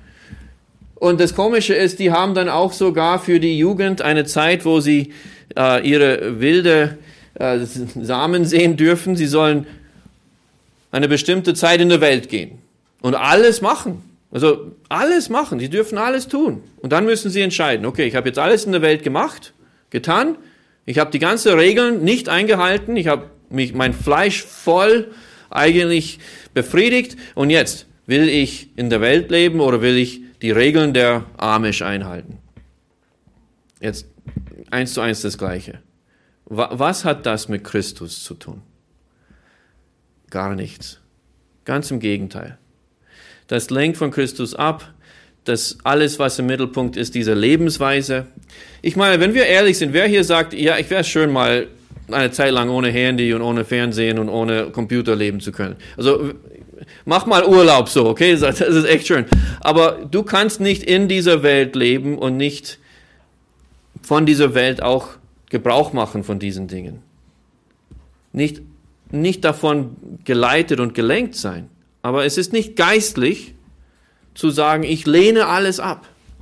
S1: Und das Komische ist, die haben dann auch sogar für die Jugend eine Zeit, wo sie ihre wilde Samen sehen dürfen. Sie sollen eine bestimmte Zeit in der Welt gehen und alles machen. Also alles machen, sie dürfen alles tun. Und dann müssen sie entscheiden, okay, ich habe jetzt alles in der Welt getan, ich habe die ganzen Regeln nicht eingehalten, ich habe mein Fleisch voll eigentlich befriedigt und jetzt will ich in der Welt leben oder will ich die Regeln der Amish einhalten. Jetzt 1:1 das Gleiche. Was hat das mit Christus zu tun? Gar nichts. Ganz im Gegenteil. Das lenkt von Christus ab. Das alles, was im Mittelpunkt ist, diese Lebensweise. Ich meine, wenn wir ehrlich sind, wer hier sagt, ja, ich wäre schön mal eine Zeit lang ohne Handy und ohne Fernsehen und ohne Computer leben zu können. Also mach mal Urlaub so, okay? Das ist echt schön. Aber du kannst nicht in dieser Welt leben und nicht von dieser Welt auch Gebrauch machen von diesen Dingen. Nicht davon geleitet und gelenkt sein. Aber es ist nicht geistlich zu sagen, ich lehne alles ab.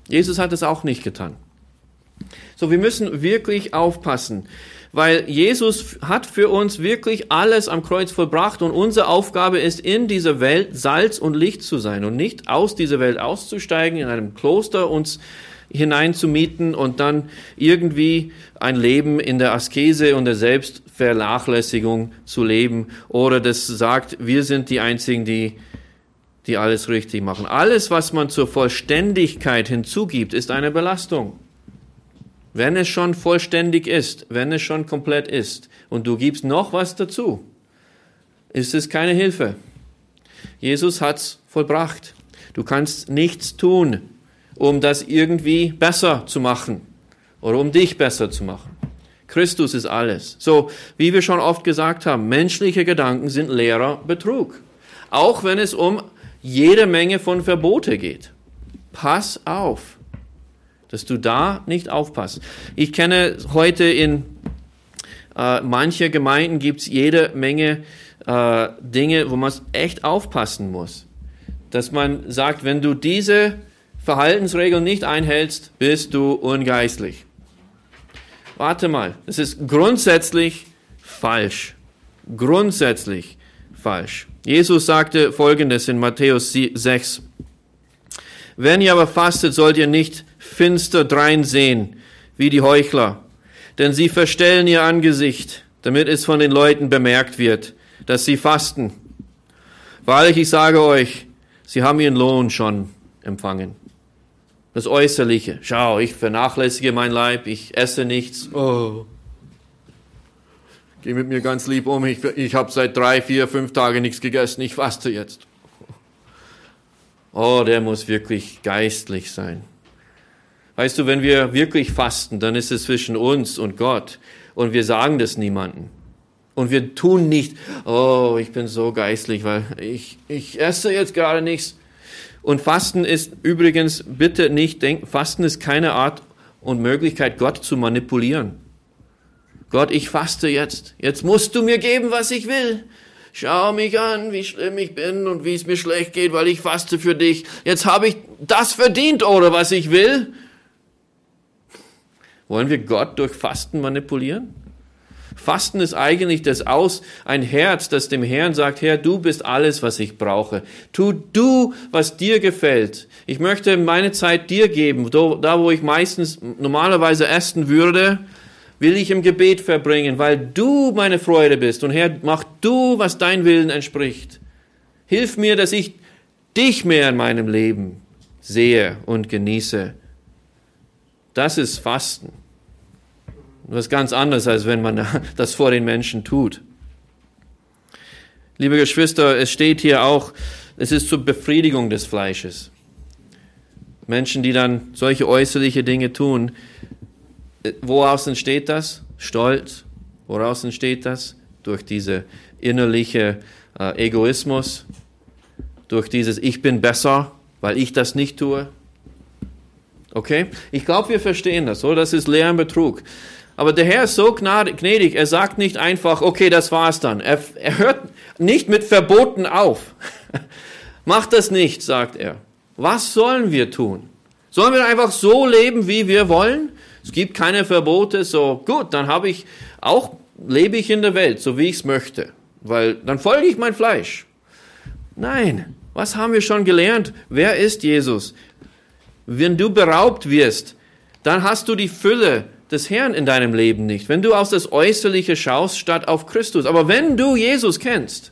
S1: Jesus hat es auch nicht getan. So, wir müssen wirklich aufpassen, weil Jesus hat für uns wirklich alles am Kreuz vollbracht und unsere Aufgabe ist, in dieser Welt Salz und Licht zu sein und nicht aus dieser Welt auszusteigen, in einem Kloster uns hineinzumieten und dann irgendwie ein Leben in der Askese und der Selbstvernachlässigung zu leben oder das sagt, wir sind die Einzigen, die alles richtig machen. Alles, was man zur Vollständigkeit hinzugibt, ist eine Belastung. Wenn es schon vollständig ist, wenn es schon komplett ist und du gibst noch was dazu, ist es keine Hilfe. Jesus hat's vollbracht. Du kannst nichts tun, um das irgendwie besser zu machen oder um dich besser zu machen. Christus ist alles. So, wie wir schon oft gesagt haben, menschliche Gedanken sind leerer Betrug. Auch wenn es um jede Menge von Verbote geht. Pass auf, dass du da nicht aufpasst. Ich kenne heute in manche Gemeinden gibt's jede Menge Dinge, wo man echt aufpassen muss. Dass man sagt, wenn du diese Verhaltensregeln nicht einhältst, bist du ungeistlich. Warte mal, das ist grundsätzlich falsch. Grundsätzlich falsch. Jesus sagte Folgendes in Matthäus 6. Wenn ihr aber fastet, sollt ihr nicht finster dreinsehen, wie die Heuchler, denn sie verstellen ihr Angesicht, damit es von den Leuten bemerkt wird, dass sie fasten. Wahrlich, ich sage euch, sie haben ihren Lohn schon empfangen. Das Äußerliche. Schau, ich vernachlässige mein Leib, ich esse nichts. Oh. Geh mit mir ganz lieb um, ich habe seit 3, 4, 5 Tagen nichts gegessen, ich faste jetzt. Oh, der muss wirklich geistlich sein. Weißt du, wenn wir wirklich fasten, dann ist es zwischen uns und Gott und wir sagen das niemandem. Und wir tun nicht, oh, ich bin so geistlich, weil ich esse jetzt gerade nichts. Und Fasten ist übrigens, bitte nicht denken, Fasten ist keine Art und Möglichkeit, Gott zu manipulieren. Gott, ich faste jetzt. Jetzt musst du mir geben, was ich will. Schau mich an, wie schlimm ich bin und wie es mir schlecht geht, weil ich faste für dich. Jetzt habe ich das verdient, oder was ich will. Wollen wir Gott durch Fasten manipulieren? Fasten ist eigentlich ein Herz, das dem Herrn sagt, Herr, du bist alles, was ich brauche. Tu du, was dir gefällt. Ich möchte meine Zeit dir geben. Da, wo ich meistens normalerweise essen würde, will ich im Gebet verbringen, weil du meine Freude bist. Und Herr, mach du, was dein Willen entspricht. Hilf mir, dass ich dich mehr in meinem Leben sehe und genieße. Das ist Fasten. Was ganz anderes, als wenn man das vor den Menschen tut. Liebe Geschwister, es steht hier auch, es ist zur Befriedigung des Fleisches. Menschen, die dann solche äußerliche Dinge tun, woraus entsteht das? Stolz. Woraus entsteht das? Durch diese innerliche Egoismus, durch dieses Ich bin besser, weil ich das nicht tue. Okay? Ich glaube, wir verstehen das, oder? Das ist leerer Betrug. Aber der Herr ist so gnädig, er sagt nicht einfach, okay, das war's dann. Er hört nicht mit Verboten auf. Macht das nicht, sagt er. Was sollen wir tun? Sollen wir einfach so leben, wie wir wollen? Es gibt keine Verbote, so gut, dann lebe ich in der Welt, so wie ich es möchte. Weil dann folge ich mein Fleisch. Nein, was haben wir schon gelernt? Wer ist Jesus? Wenn du beraubt wirst, dann hast du die Fülle des Herrn in deinem Leben nicht. Wenn du auf das Äußerliche schaust, statt auf Christus. Aber wenn du Jesus kennst,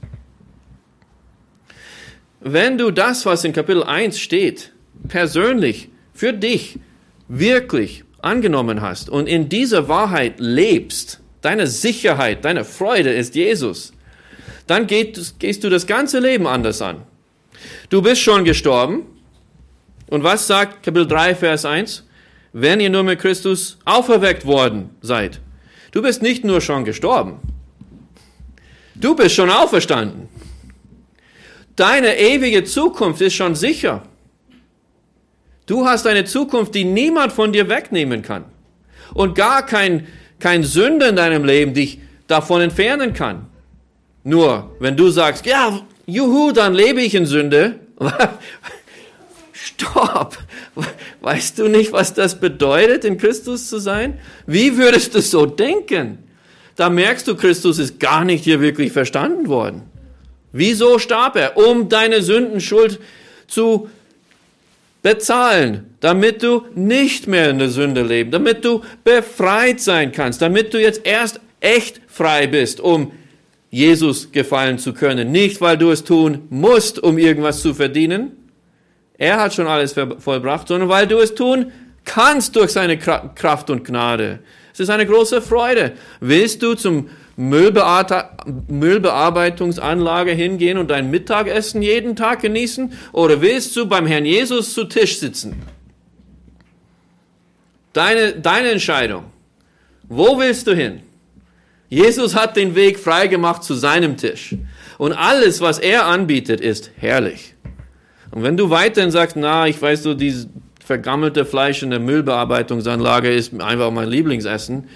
S1: wenn du das, was in Kapitel 1 steht, persönlich für dich wirklich angenommen hast und in dieser Wahrheit lebst, deine Sicherheit, deine Freude ist Jesus, dann gehst du das ganze Leben anders an. Du bist schon gestorben. Und was sagt Kapitel 3, Vers 1? Wenn ihr nur mit Christus auferweckt worden seid. Du bist nicht nur schon gestorben. Du bist schon auferstanden. Deine ewige Zukunft ist schon sicher. Du hast eine Zukunft, die niemand von dir wegnehmen kann. Und gar kein Sünde in deinem Leben dich davon entfernen kann. Nur, wenn du sagst, ja, juhu, dann lebe ich in Sünde. Stopp! Weißt du nicht, was das bedeutet, in Christus zu sein? Wie würdest du so denken? Da merkst du, Christus ist gar nicht hier wirklich verstanden worden. Wieso starb er? Um deine Sündenschuld zu bezahlen, damit du nicht mehr in der Sünde lebst, damit du befreit sein kannst, damit du jetzt erst echt frei bist, um Jesus gefallen zu können. Nicht, weil du es tun musst, um irgendwas zu verdienen. Er hat schon alles vollbracht, sondern weil du es tun kannst durch seine Kraft und Gnade. Es ist eine große Freude. Willst du zum Müllbearbeitungsanlage hingehen und dein Mittagessen jeden Tag genießen? Oder willst du beim Herrn Jesus zu Tisch sitzen? Deine Entscheidung. Wo willst du hin? Jesus hat den Weg freigemacht zu seinem Tisch. Und alles, was er anbietet, ist herrlich. Und wenn du weiterhin sagst, ich weiß so, dieses vergammelte Fleisch in der Müllbearbeitungsanlage ist einfach mein Lieblingsessen,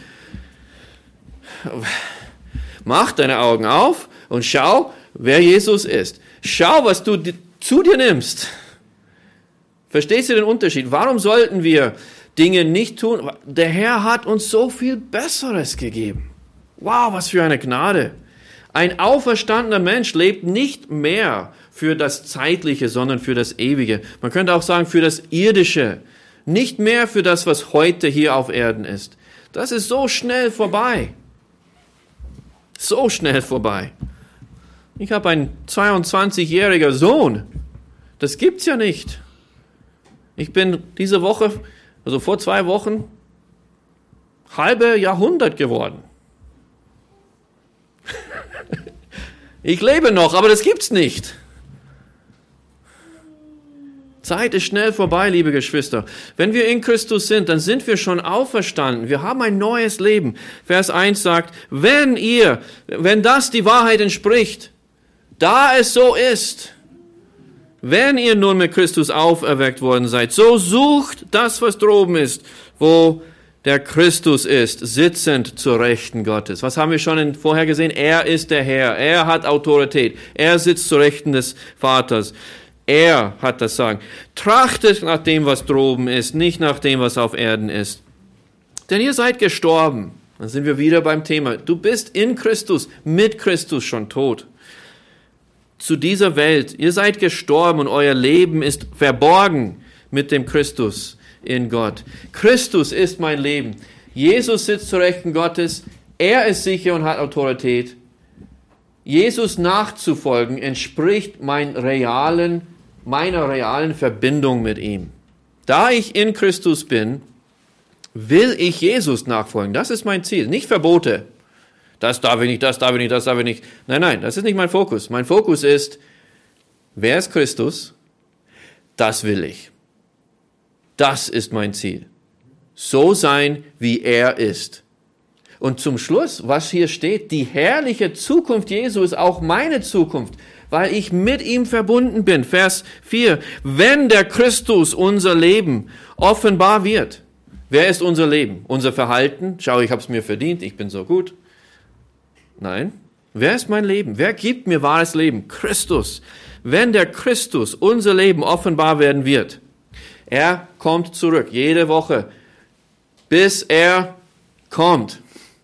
S1: mach deine Augen auf und schau, wer Jesus ist. Schau, was du zu dir nimmst. Verstehst du den Unterschied? Warum sollten wir Dinge nicht tun? Der Herr hat uns so viel Besseres gegeben. Wow, was für eine Gnade. Ein auferstandener Mensch lebt nicht mehr für das Zeitliche, sondern für das Ewige. Man könnte auch sagen, für das Irdische. Nicht mehr für das, was heute hier auf Erden ist. Das ist so schnell vorbei. So schnell vorbei. Ich habe einen 22-jähriger Sohn. Das gibt's ja nicht. Ich bin diese Woche, also vor 2 Wochen, halbe Jahrhundert geworden. Ich lebe noch, aber das gibt's nicht. Zeit ist schnell vorbei, liebe Geschwister. Wenn wir in Christus sind, dann sind wir schon auferstanden. Wir haben ein neues Leben. Vers 1 sagt, wenn das die Wahrheit entspricht, da es so ist, wenn ihr nun mit Christus auferweckt worden seid, so sucht das, was droben ist, wo der Christus ist, sitzend zur Rechten Gottes. Was haben wir schon vorher gesehen? Er ist der Herr. Er hat Autorität. Er sitzt zur Rechten des Vaters. Er hat das Sagen. Trachtet nach dem, was droben ist, nicht nach dem, was auf Erden ist. Denn ihr seid gestorben. Dann sind wir wieder beim Thema. Du bist in Christus, mit Christus schon tot. Zu dieser Welt. Ihr seid gestorben und euer Leben ist verborgen mit dem Christus in Gott. Christus ist mein Leben. Jesus sitzt zur Rechten Gottes. Er ist sicher und hat Autorität. Jesus nachzufolgen entspricht meiner realen Verbindung mit ihm. Da ich in Christus bin, will ich Jesus nachfolgen. Das ist mein Ziel. Nicht Verbote. Das darf ich nicht, das darf ich nicht, das darf ich nicht. Nein, das ist nicht mein Fokus. Mein Fokus ist, wer ist Christus? Das will ich. Das ist mein Ziel. So sein, wie er ist. Und zum Schluss, was hier steht, die herrliche Zukunft Jesu ist auch meine Zukunft, weil ich mit ihm verbunden bin. Vers 4, wenn der Christus unser Leben offenbar wird. Wer ist unser Leben? Unser Verhalten? Schau, ich habe es mir verdient, ich bin so gut. Nein, wer ist mein Leben? Wer gibt mir wahres Leben? Christus. Wenn der Christus unser Leben offenbar werden wird, er kommt zurück, jede Woche, bis er kommt.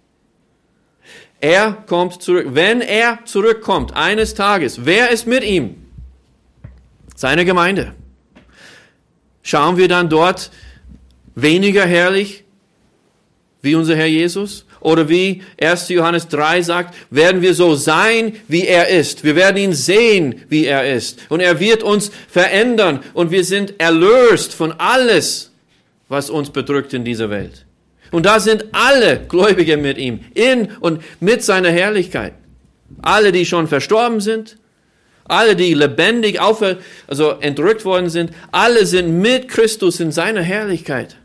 S1: Er kommt zurück. Wenn er zurückkommt, eines Tages, wer ist mit ihm? Seine Gemeinde. Schauen wir dann dort weniger herrlich wie unser Herr Jesus? Oder wie 1. Johannes 3 sagt, werden wir so sein, wie er ist. Wir werden ihn sehen, wie er ist. Und er wird uns verändern und wir sind erlöst von alles, was uns bedrückt in dieser Welt. Und da sind alle Gläubige mit ihm, in und mit seiner Herrlichkeit. Alle, die schon verstorben sind, alle, die lebendig entrückt worden sind, alle sind mit Christus in seiner Herrlichkeit.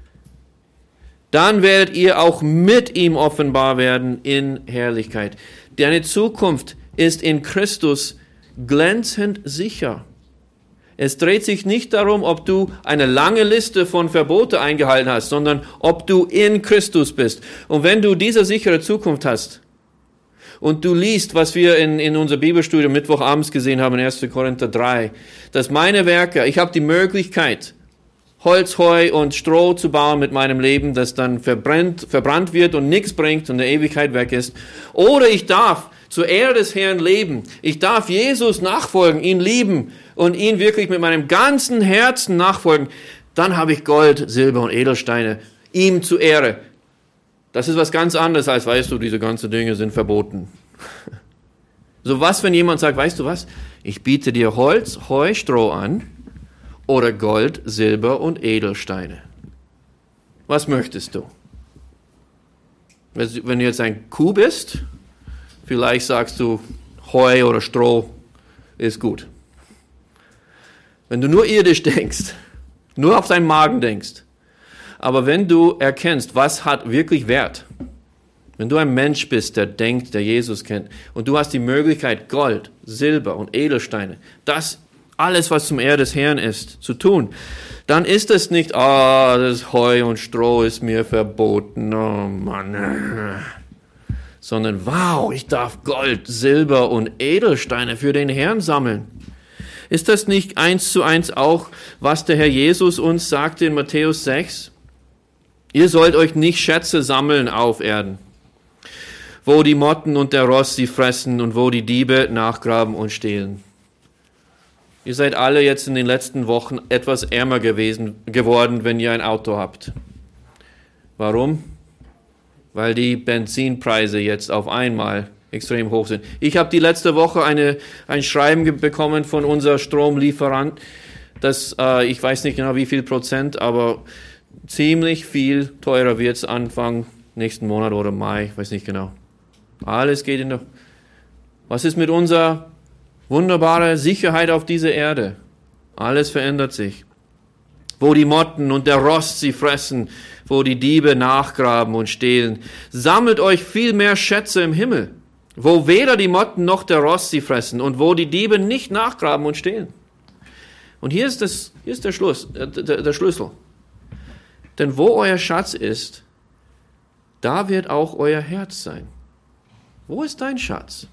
S1: Dann werdet ihr auch mit ihm offenbar werden in Herrlichkeit. Deine Zukunft ist in Christus glänzend sicher. Es dreht sich nicht darum, ob du eine lange Liste von Verboten eingehalten hast, sondern ob du in Christus bist. Und wenn du diese sichere Zukunft hast und du liest, was wir in unser Bibelstudium Mittwochabends gesehen haben, in 1. Korinther 3, dass meine Werke, ich habe die Möglichkeit, Holz, Heu und Stroh zu bauen mit meinem Leben, das dann verbrannt wird und nichts bringt und der Ewigkeit weg ist. Oder ich darf zur Ehre des Herrn leben. Ich darf Jesus nachfolgen, ihn lieben und ihn wirklich mit meinem ganzen Herzen nachfolgen. Dann habe ich Gold, Silber und Edelsteine, ihm zur Ehre. Das ist was ganz anderes als, weißt du, diese ganzen Dinge sind verboten. So was, wenn jemand sagt, weißt du was, ich biete dir Holz, Heu, Stroh an oder Gold, Silber und Edelsteine. Was möchtest du? Wenn du jetzt ein Kuh bist, vielleicht sagst du, Heu oder Stroh ist gut. Wenn du nur irdisch denkst, nur auf deinen Magen denkst, aber wenn du erkennst, was hat wirklich Wert, wenn du ein Mensch bist, der denkt, der Jesus kennt, und du hast die Möglichkeit, Gold, Silber und Edelsteine, das alles, was zum Ehre des Herrn ist, zu tun, dann ist es nicht, das Heu und Stroh ist mir verboten, oh Mann, sondern wow, ich darf Gold, Silber und Edelsteine für den Herrn sammeln. Ist das nicht 1:1 auch, was der Herr Jesus uns sagte in Matthäus 6? Ihr sollt euch nicht Schätze sammeln auf Erden, wo die Motten und der Rost sie fressen und wo die Diebe nachgraben und stehlen. Ihr seid alle jetzt in den letzten Wochen etwas ärmer geworden, wenn ihr ein Auto habt. Warum? Weil die Benzinpreise jetzt auf einmal extrem hoch sind. Ich habe die letzte Woche ein Schreiben bekommen von unserem Stromlieferant, dass ich weiß nicht genau wie viel Prozent, aber ziemlich viel teurer wird es Anfang nächsten Monat oder Mai, ich weiß nicht genau. Alles geht in der... Was ist mit unserer wunderbaren Sicherheit auf dieser Erde? Alles verändert sich. Wo die Motten und der Rost sie fressen, wo die Diebe nachgraben und stehlen. Sammelt euch viel mehr Schätze im Himmel, wo weder die Motten noch der Rost sie fressen und wo die Diebe nicht nachgraben und stehlen. Und hier ist der Schlüssel. Denn wo euer Schatz ist, da wird auch euer Herz sein. Wo ist dein Schatz?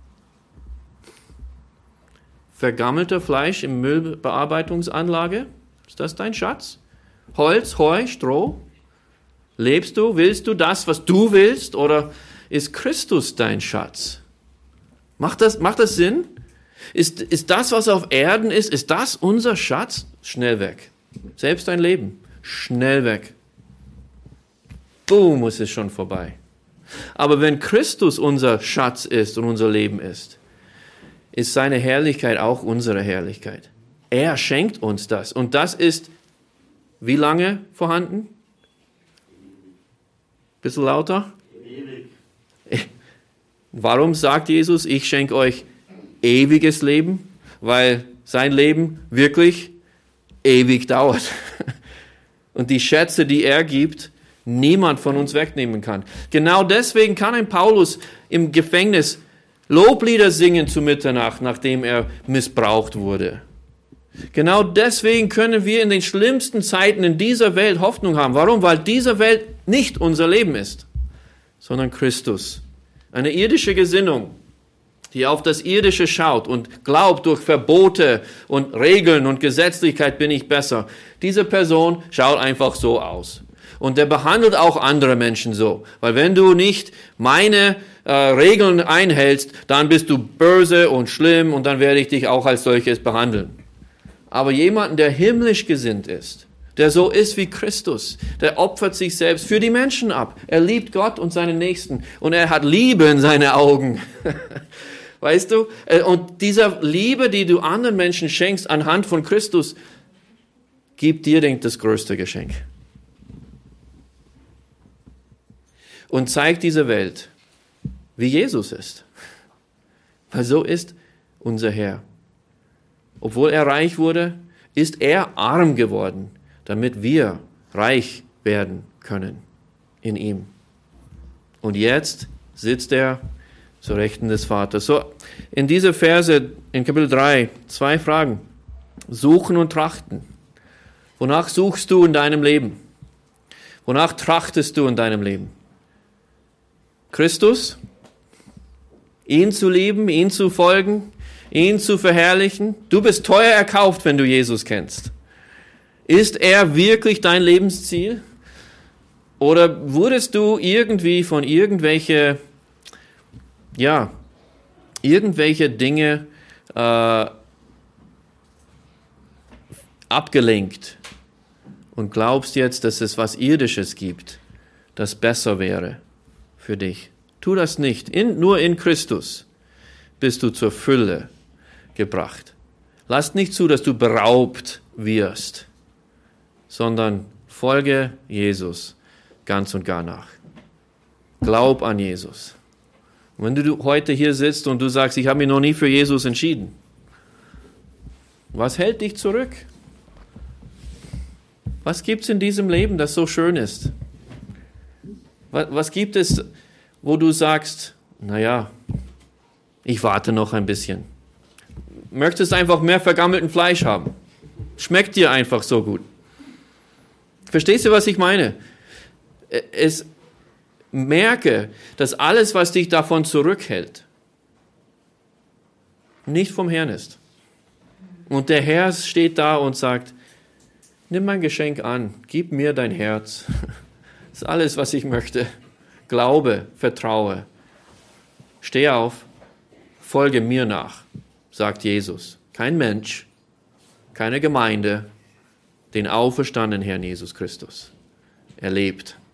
S1: Vergammelter Fleisch im Müllbearbeitungsanlage? Ist das dein Schatz? Holz, Heu, Stroh? Lebst du, willst du das, was du willst? Oder ist Christus dein Schatz? Macht das Sinn? Ist das, was auf Erden ist das unser Schatz? Schnell weg. Selbst dein Leben. Schnell weg. Boom, es ist schon vorbei. Aber wenn Christus unser Schatz ist und unser Leben ist seine Herrlichkeit auch unsere Herrlichkeit. Er schenkt uns das. Und das ist wie lange vorhanden? Bisschen lauter? Ewig. Warum sagt Jesus, ich schenke euch ewiges Leben? Weil sein Leben wirklich ewig dauert. Und die Schätze, die er gibt, niemand von uns wegnehmen kann. Genau deswegen kann ein Paulus im Gefängnis Loblieder singen zu Mitternacht, nachdem er missbraucht wurde. Genau deswegen können wir in den schlimmsten Zeiten in dieser Welt Hoffnung haben. Warum? Weil diese Welt nicht unser Leben ist, sondern Christus. Eine irdische Gesinnung, die auf das Irdische schaut und glaubt, durch Verbote und Regeln und Gesetzlichkeit bin ich besser. Diese Person schaut einfach so aus. Und der behandelt auch andere Menschen so. Weil wenn du nicht meine Regeln einhältst, dann bist du böse und schlimm und dann werde ich dich auch als solches behandeln. Aber jemanden, der himmlisch gesinnt ist, der so ist wie Christus, der opfert sich selbst für die Menschen ab. Er liebt Gott und seinen Nächsten und er hat Liebe in seinen Augen. Weißt du? Und diese Liebe, die du anderen Menschen schenkst anhand von Christus, gibt dir das größte Geschenk. Und zeigt dieser Welt, wie Jesus ist. Weil so ist unser Herr. Obwohl er reich wurde, ist er arm geworden, damit wir reich werden können in ihm. Und jetzt sitzt er zur Rechten des Vaters. So, in dieser Verse, in Kapitel 3, 2 Fragen. Suchen und trachten. Wonach suchst du in deinem Leben? Wonach trachtest du in deinem Leben? Christus? Ihn zu lieben, ihn zu folgen, ihn zu verherrlichen? Du bist teuer erkauft, wenn du Jesus kennst. Ist er wirklich dein Lebensziel? Oder wurdest du irgendwie von irgendwelche Dinge abgelenkt und glaubst jetzt, dass es was Irdisches gibt, das besser wäre für dich? Tu das nicht. Nur in Christus bist du zur Fülle gebracht. Lass nicht zu, dass du beraubt wirst, sondern folge Jesus ganz und gar nach. Glaub an Jesus. Und wenn du heute hier sitzt und du sagst, ich habe mich noch nie für Jesus entschieden, was hält dich zurück? Was gibt es in diesem Leben, das so schön ist? Was gibt es, wo du sagst, naja, ich warte noch ein bisschen. Möchtest einfach mehr vergammelten Fleisch haben? Schmeckt dir einfach so gut. Verstehst du, was ich meine? Merke, dass alles, was dich davon zurückhält, nicht vom Herrn ist. Und der Herr steht da und sagt, nimm mein Geschenk an, gib mir dein Herz. Das ist alles, was ich möchte. Glaube, vertraue. Steh auf, folge mir nach, sagt Jesus. Kein Mensch, keine Gemeinde, den auferstandenen Herrn Jesus Christus. Er lebt.